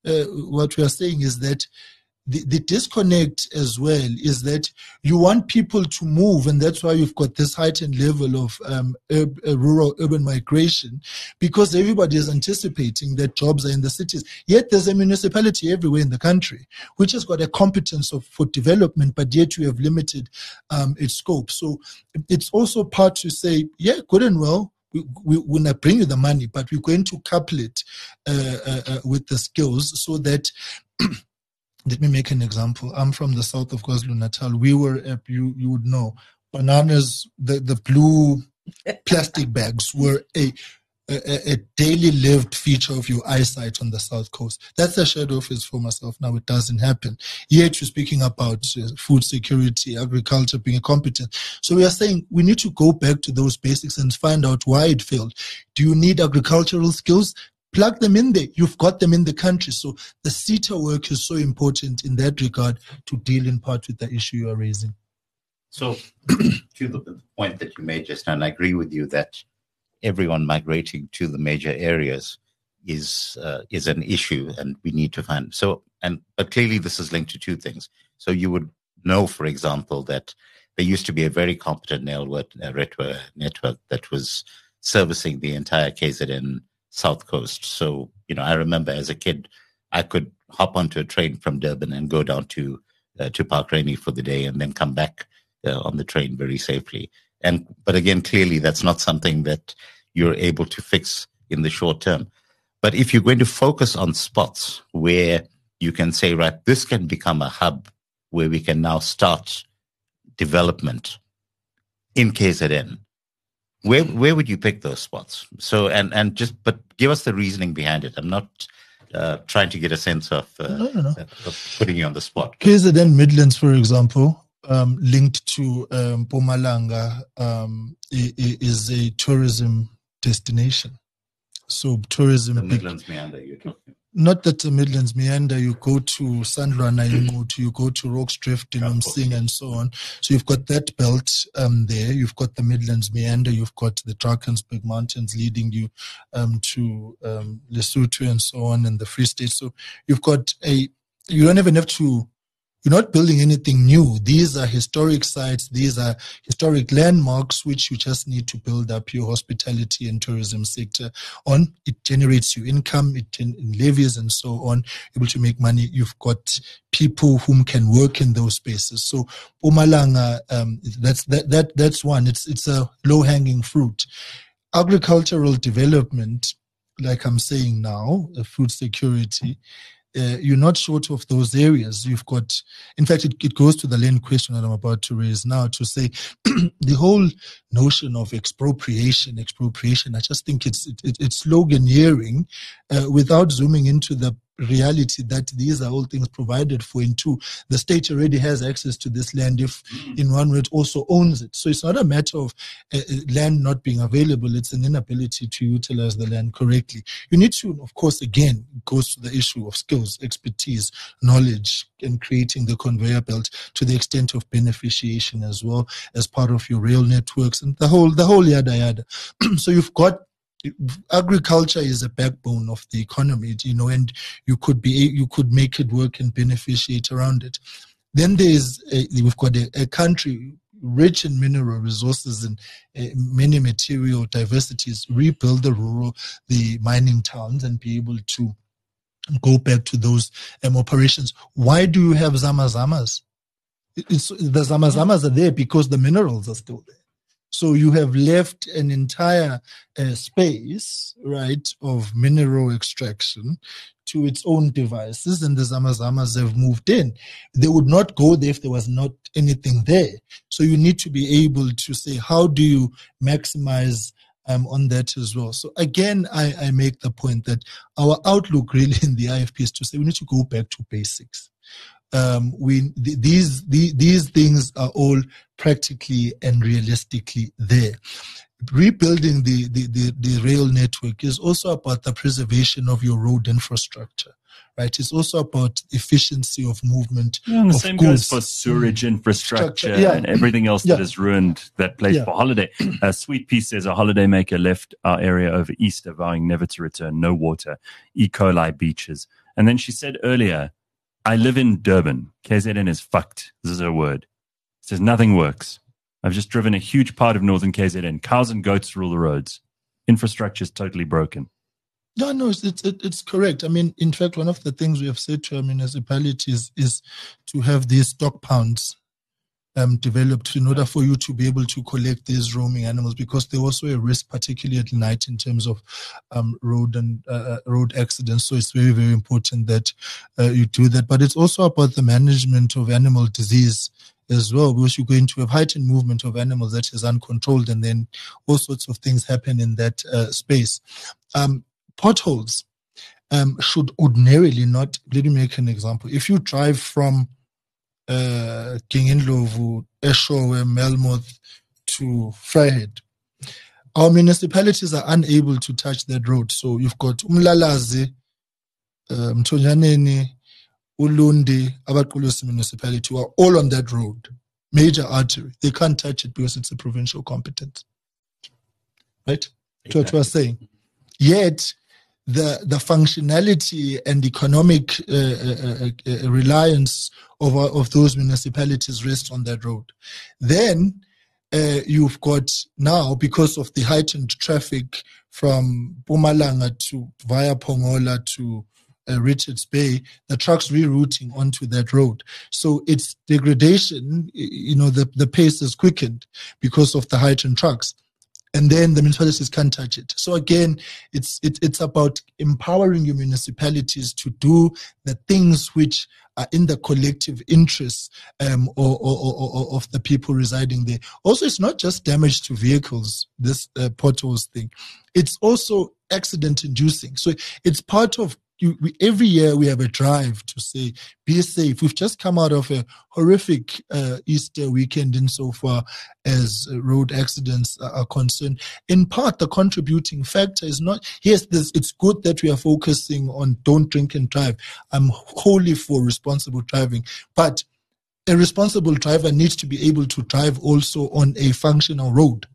saying is that the disconnect as well is that you want people to move, and that's why you've got this heightened level of rural-urban migration, because everybody is anticipating that jobs are in the cities. Yet there's a municipality everywhere in the country which has got a competence for development, but yet you have limited its scope. So it's also part to say, yeah, good and well, we will not bring you the money, but we're going to couple it with the skills so that let me make an example. I'm from the south of KwaZulu-Natal. We were, you would know, bananas, the blue plastic bags were a daily lived feature of your eyesight on the South Coast. That's a shadow office for myself. Now it doesn't happen. Yet you're speaking about food security, agriculture being competent. So we are saying we need to go back to those basics and find out why it failed. Do you need agricultural skills? Plug them in there. You've got them in the country. So the SETA work is so important in that regard to deal in part with the issue you are raising. So to the point that you made just now, and I agree with you that everyone migrating to the major areas is an issue, and we need to find but clearly this is linked to two things. So you would know, for example, that there used to be a very competent network that was servicing the entire KZN South Coast. So, I remember as a kid, I could hop onto a train from Durban and go down to Park Rainey for the day and then come back on the train very safely. But again, clearly that's not something that you're able to fix in the short term. But if you're going to focus on spots where you can say, right, this can become a hub where we can now start development in KZN, where would you pick those spots? So, but give us the reasoning behind it. I'm not trying to get a sense of putting you on the spot. KZN Midlands, for example, linked to Mpumalanga, is a tourism destination. So tourism. The Midlands Meander, you're talking. Not that the Midlands Meander, you go to Sandrwana, you go to Roxdrift, Sing, and so on. So you've got that belt there. You've got the Midlands Meander. You've got the Drakensberg Mountains leading you to Lesotho and so on, and the Free State. So you've got you don't even have to. You're not building anything new. These are historic sites. These are historic landmarks, which you just need to build up your hospitality and tourism sector on. It generates you income, levies and so on, able to make money. You've got people whom can work in those spaces. So Mpumalanga, that's one. It's a low-hanging fruit. Agricultural development, like I'm saying now, food security, you're not short of those areas. You've got, in fact, it goes to the land question that I'm about to raise now, to say the whole notion of expropriation. I just think it's sloganeering without zooming into the reality that these are all things provided for. In two, the state already has access to this land, if in one way it also owns it. So it's not a matter of land not being available, it's an inability to utilize the land correctly. You need to, of course, again, it goes to the issue of skills, expertise, knowledge, and creating the conveyor belt to the extent of beneficiation as well as part of your rail networks and the whole yada yada. So you've got, agriculture is a backbone of the economy, and you could make it work and beneficiate around it. Then we've got a country rich in mineral resources and many material diversities. Rebuild the mining towns and be able to go back to those operations. Why do you have zamazamas? The zamazamas are there because the minerals are still there. So you have left an entire space, right, of mineral extraction to its own devices, and the zamazamas have moved in. They would not go there if there was not anything there. So you need to be able to say, how do you maximize on that as well? So again, I make the point that our outlook really in the IFP is to say we need to go back to basics. These things are all practically and realistically there. Rebuilding the rail network is also about the preservation of your road infrastructure, right? It's also about efficiency of movement. And the same goes for sewerage infrastructure and everything else that has ruined that place for holiday. Sweet Pea says a holidaymaker left our area over Easter, vowing never to return. No water, E. coli beaches. And then she said earlier, I live in Durban. KZN is fucked. This is her word. It says nothing works. I've just driven a huge part of northern KZN. Cows and goats rule the roads. Infrastructure is totally broken. No, it's correct. I mean, in fact, one of the things we have said to our municipalities is to have these stock pounds developed in order for you to be able to collect these roaming animals, because they're also a risk, particularly at night, in terms of road accidents. So it's very, very important that you do that. But it's also about the management of animal disease as well, because you're going to have heightened movement of animals that is uncontrolled, and then all sorts of things happen in that space. Potholes should ordinarily not. Let me make an example. If you drive from King Indlovu, Eshowe, Melmoth to Vryheid, our municipalities are unable to touch that road. So you've got Umlalazi, Mthonjaneni, Ulundi, Abaqulusi municipality who are all on that road, major artery. They can't touch it because it's a provincial competence. Right? That's what we're saying. Yet, the functionality and economic reliance of those municipalities rests on that road. Then you've got now, because of the heightened traffic from Mpumalanga to via Pongola to Richards Bay, the trucks rerouting onto that road. So its degradation, the pace is quickened because of the heightened trucks. And then the municipalities can't touch it. So again, it's about empowering your municipalities to do the things which are in the collective interests or of the people residing there. Also, it's not just damage to vehicles, this potholes thing. It's also accident inducing. So it's part of every year we have a drive to say, be safe. We've just come out of a horrific Easter weekend insofar as road accidents are concerned. In part, the contributing factor is not, yes, it's good that we are focusing on don't drink and drive. I'm wholly for responsible driving, but a responsible driver needs to be able to drive also on a functional road.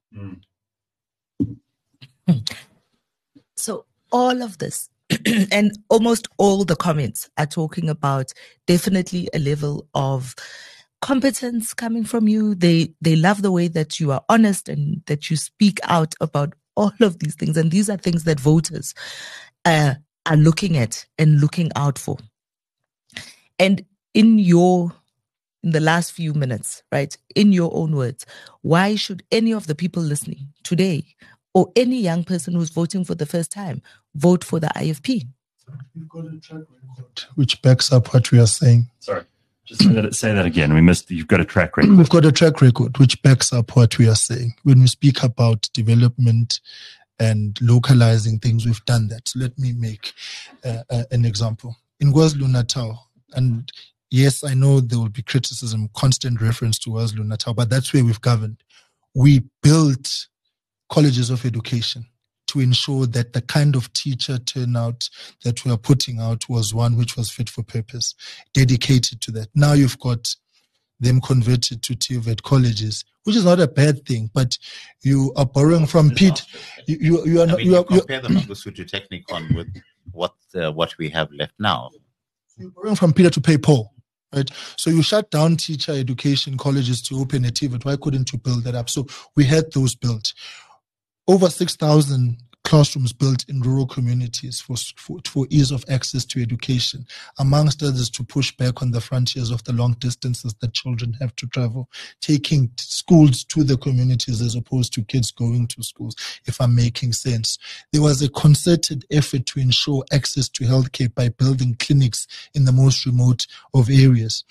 So all of this, and almost all the comments are talking about definitely a level of competence coming from you. They love the way that you are honest and that you speak out about all of these things. And these are things that voters are looking at and looking out for. And in the last few minutes, right, in your own words, why should any of the people listening today or any young person who's voting for the first time vote for the IFP? We've got a track record which backs up what we are saying. Sorry, just say that again. We missed. You've got a track record. We've got a track record which backs up what we are saying. When we speak about development and localizing things, we've done that. So let me make an example. In KwaZulu-Natal, and yes, I know there will be criticism, constant reference to KwaZulu-Natal, but that's where we've governed. We built colleges of education to ensure that the kind of teacher turnout that we are putting out was one which was fit for purpose, dedicated to that. Now you've got them converted to TVET colleges, which is not a bad thing, but you are borrowing from Pete. You are not. You compare the Mangosuthu Technikon with what we have left now. You're borrowing from Peter to pay Paul, right? So you shut down teacher education colleges to open a TVET. Why couldn't you build that up? So we had those built. Over 6,000 classrooms built in rural communities for ease of access to education, amongst others to push back on the frontiers of the long distances that children have to travel, taking schools to the communities as opposed to kids going to schools, if I'm making sense. There was a concerted effort to ensure access to healthcare by building clinics in the most remote of areas.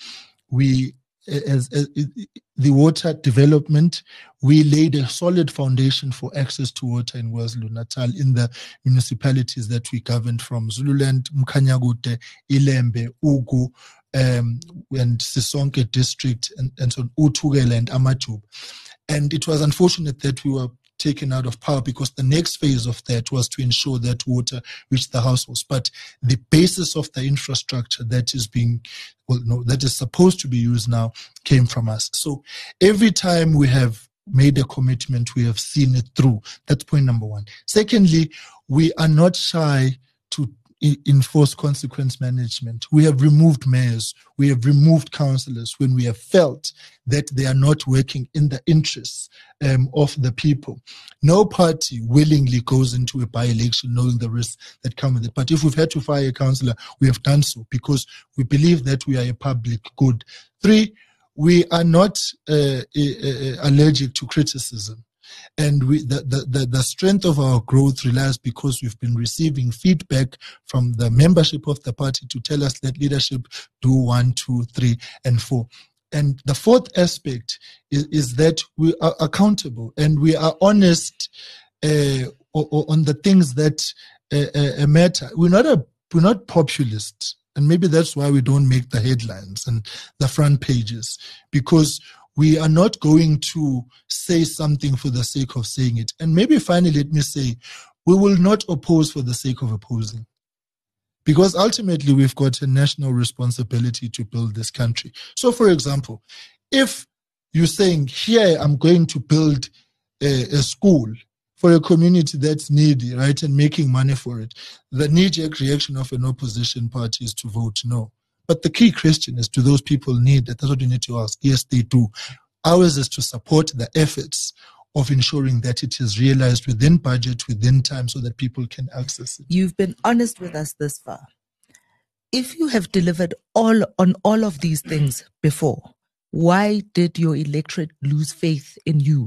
As the water development, we laid a solid foundation for access to water in KwaZulu-Natal in the municipalities that we governed from: Zululand, Mkhanyakude, Ilembe, Ugu, and Sisonke district, and so Uthukela and Amajuba. And it was unfortunate that we were taken out of power, because the next phase of that was to ensure that water reached the households. But the basis of the infrastructure that is supposed to be used now came from us. So every time we have made a commitment, we have seen it through. That's point number one. Secondly, we are not shy to enforce consequence management. We have removed mayors, we have removed councillors when we have felt that they are not working in the interests of the people. No party willingly goes into a by-election knowing the risks that come with it. But if we've had to fire a councillor, we have done so because we believe that we are a public good. 3, we are not allergic to criticism. And the strength of our growth relies because we've been receiving feedback from the membership of the party to tell us that leadership do 1, 2, 3, and 4. And the fourth aspect is that we are accountable and we are honest on the things that matter. We're not populist. And maybe that's why we don't make the headlines and the front pages, because we are not going to say something for the sake of saying it. And maybe finally, let me say, we will not oppose for the sake of opposing. Because ultimately, we've got a national responsibility to build this country. So, for example, if you're saying, here, I'm going to build a school for a community that's needy, right, and making money for it, the knee-jerk reaction of an opposition party is to vote no. But the key question is, do those people need that? That's what you need to ask. Yes, they do. Ours is to support the efforts of ensuring that it is realized within budget, within time, so that people can access it. You've been honest with us this far. If you have delivered on all of these things before, why did your electorate lose faith in you?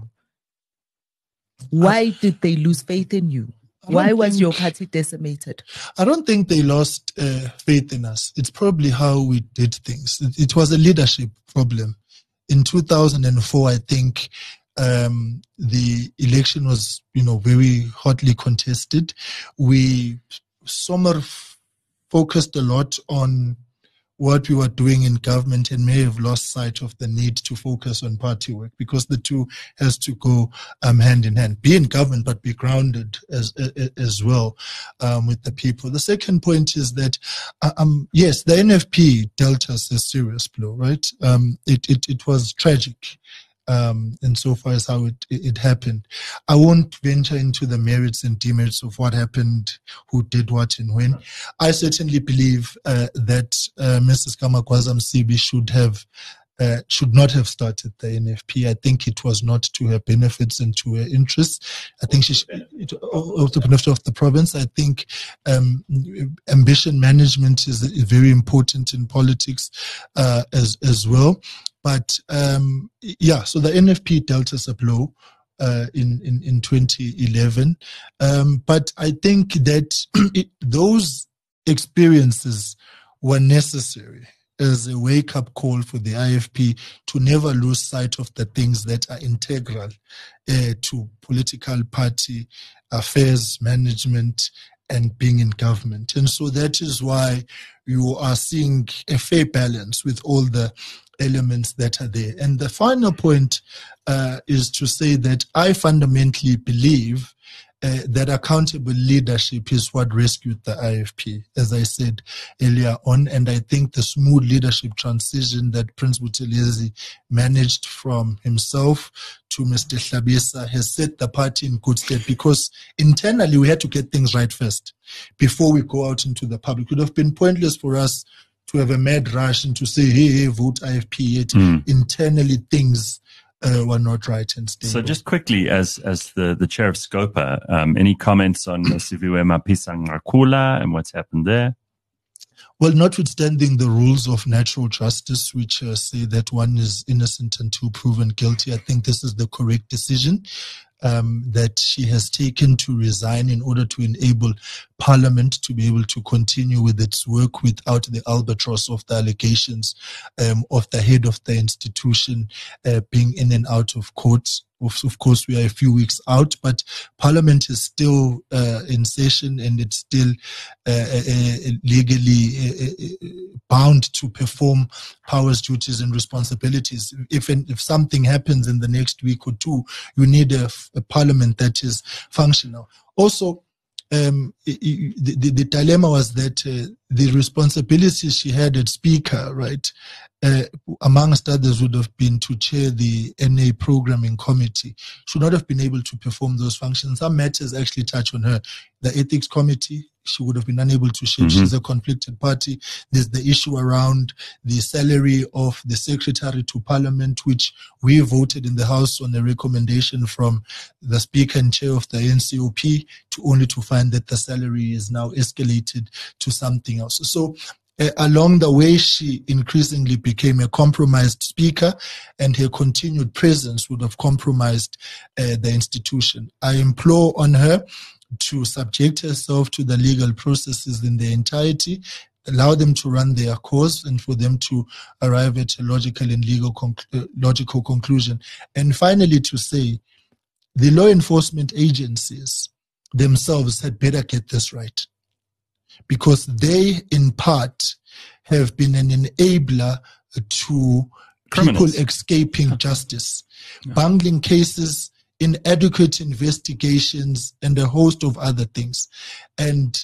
Why did they lose faith in you? Why was your party decimated? I don't think they lost faith in us. It's probably how we did things. It was a leadership problem. In 2004, I think the election was, very hotly contested. We focused a lot on what we were doing in government and may have lost sight of the need to focus on party work, because the two has to go hand in hand. Be in government, but be grounded as well with the people. The second point is that, yes, the NFP dealt us a serious blow, right? It was tragic. Insofar as how it happened. I won't venture into the merits and demerits of what happened, who did what and when. I certainly believe that Mrs. Kamagwaza Msibi should not have started the NFP. I think it was not to her benefits and to her interests. I think of the benefit of the province. I think ambition management is very important in politics as well. But so the NFP dealt us a blow in 2011. But I think that those experiences were necessary as a wake-up call for the IFP to never lose sight of the things that are integral to political party affairs, management, and being in government. And so that is why you are seeing a fair balance with all the elements that are there. And the final point is to say that I fundamentally believe that accountable leadership is what rescued the IFP, as I said earlier on. And I think the smooth leadership transition that Prince Buthelezi managed from himself to Mr. Hlabisa has set the party in good stead, because internally we had to get things right first before we go out into the public. It would have been pointless for us to have a mad rush and to say, hey, vote IFP, yet internally things were not right and stable. So just quickly, as the chair of SCOPA, any comments on Siviwe Mapisa-Nqakula and what's happened there? Well, notwithstanding the rules of natural justice, which say that one is innocent until proven guilty, I think this is the correct decision that she has taken to resign in order to enable Parliament to be able to continue with its work without the albatross of the allegations of the head of the institution being in and out of court. Of course, we are a few weeks out, but Parliament is still in session, and it's still legally bound to perform powers, duties, and responsibilities. If something happens in the next week or two, you need a Parliament that is functional. Also, the dilemma was that the responsibilities she had as Speaker, right, amongst others, would have been to chair the NA Programming Committee. Should not have been able to perform those functions. Some matters actually touch on her. The Ethics Committee, she would have been unable to share. She's a conflicted party. There's the issue around the salary of the Secretary to Parliament, which we voted in the House on a recommendation from the Speaker and Chair of the NCOP, only to find that the salary is now escalated to something else. So along the way, she increasingly became a compromised speaker, and her continued presence would have compromised the institution. I implore on her to subject herself to the legal processes in their entirety, allow them to run their course, and for them to arrive at a logical and logical conclusion. And finally, to say the law enforcement agencies themselves had better get this right, because they, in part, have been an enabler to Criminals. people escaping justice, bungling cases, inadequate investigations, and a host of other things. And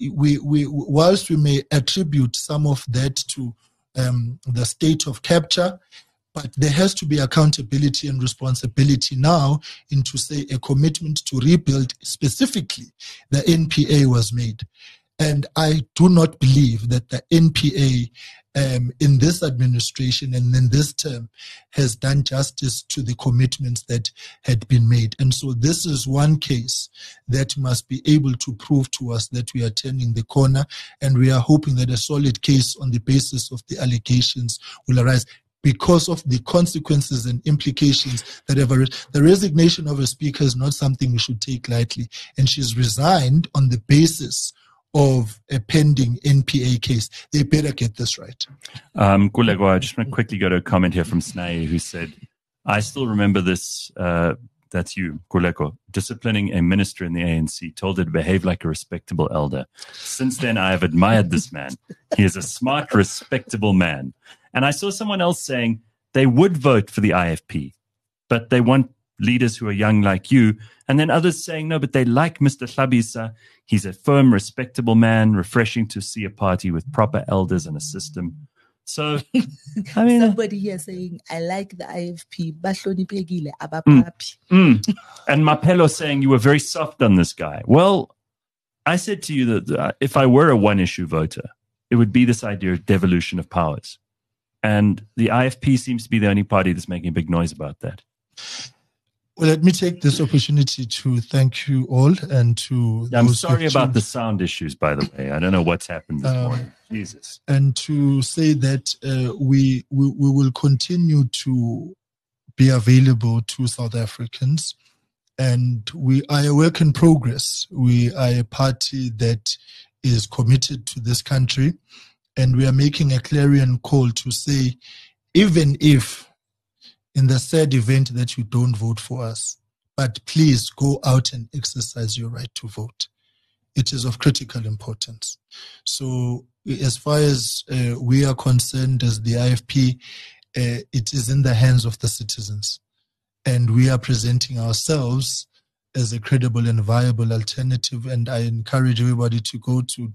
whilst we may attribute some of that to the state of capture, but there has to be accountability and responsibility now into, say, a commitment to rebuild. Specifically, the NPA was made. And I do not believe that the NPA in this administration and in this term has done justice to the commitments that had been made. And so this is one case that must be able to prove to us that we are turning the corner, and we are hoping that a solid case on the basis of the allegations will arise, because of the consequences and implications that have arisen. The resignation of a speaker is not something we should take lightly, and she's resigned on the basis of a pending NPA case. They better get this right. Kulego, I just want to quickly go to a comment here from Snae, who said, I still remember this, that's you, Kulego, disciplining a minister in the ANC, told her to behave like a respectable elder. Since then, I have admired this man. He is a smart, respectable man. And I saw someone else saying they would vote for the IFP, but they want leaders who are young like you. And then others saying, no, but they like Mr. Hlabisa. He's a firm, respectable man, refreshing to see a party with proper elders and a system. So, I mean, somebody here saying, I like the IFP. Bahloniphekile abaphaphi. And Mapelo saying you were very soft on this guy. Well, I said to you that if I were a one-issue voter, it would be this idea of devolution of powers. And the IFP seems to be the only party that's making a big noise about that. Well, let me take this opportunity to thank you all and to... I'm sorry about the sound issues, by the way. I don't know what's happened this morning. Jesus. And to say that we will continue to be available to South Africans. And we are a work in progress. We are a party that is committed to this country, and we are making a clarion call to say, even if in the sad event that you don't vote for us, but please go out and exercise your right to vote. It is of critical importance. So as far as we are concerned as the IFP, it is in the hands of the citizens. And we are presenting ourselves as a credible and viable alternative. And I encourage everybody to go to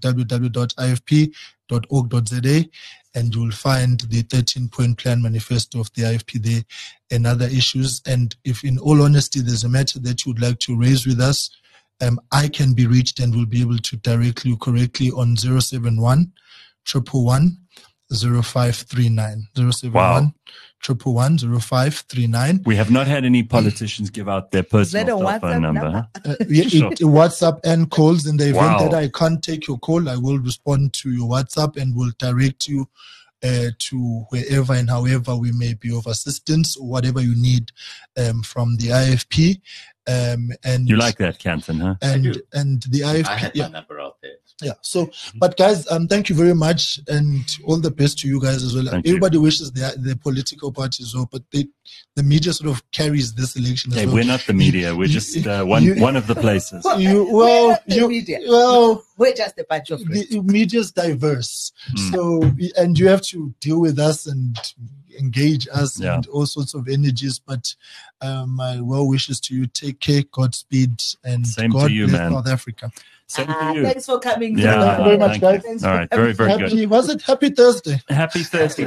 www.ifp.org.za, and you'll find the 13-point plan manifesto of the IFP there and other issues. And if in all honesty, there's a matter that you would like to raise with us, I can be reached and will be able to direct you correctly on 071 111 0539. 071 111 0539. We have not had any politicians give out their personal cell phone number. WhatsApp and calls. In the event that I can't take your call, I will respond to your WhatsApp and will direct you to wherever and however we may be of assistance, or whatever you need from the IFP. And you like that, Canton, huh? And the IFP. I had my number out there. Yeah. So, but guys, thank you very much, and all the best to you guys as well. Everybody wishes the political parties well, but the media sort of carries this election as well. We're not the media. We're just one of the places. We're just a bunch of friends. The media's diverse, so and you have to deal with us and engage us and all sorts of energies. But my well wishes to you. Take care. Godspeed, and same God to you, bless man. South Africa. Same to you. Thanks for coming. Yeah, thank you very much, guys. All right, very, very good. Was it Happy Thursday? Happy Thursday.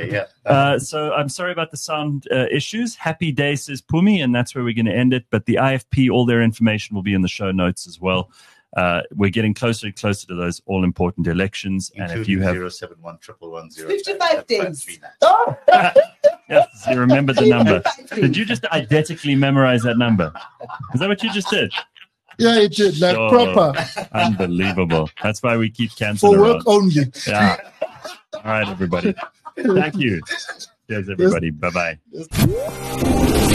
So I'm sorry about the sound issues. Happy day, says Pumi, and that's where we're going to end it. But the IFP, all their information will be in the show notes as well. We're getting closer and closer to those all-important elections. Including and if you have 071 111 55 days. Yes, you remember the number. Did you just eidetically memorize that number? Is that what you just did? Yeah, it did. Like proper. Unbelievable. That's why we keep canceling. For work only. Yeah. All right, everybody. Thank you. Cheers, everybody. Bye-bye.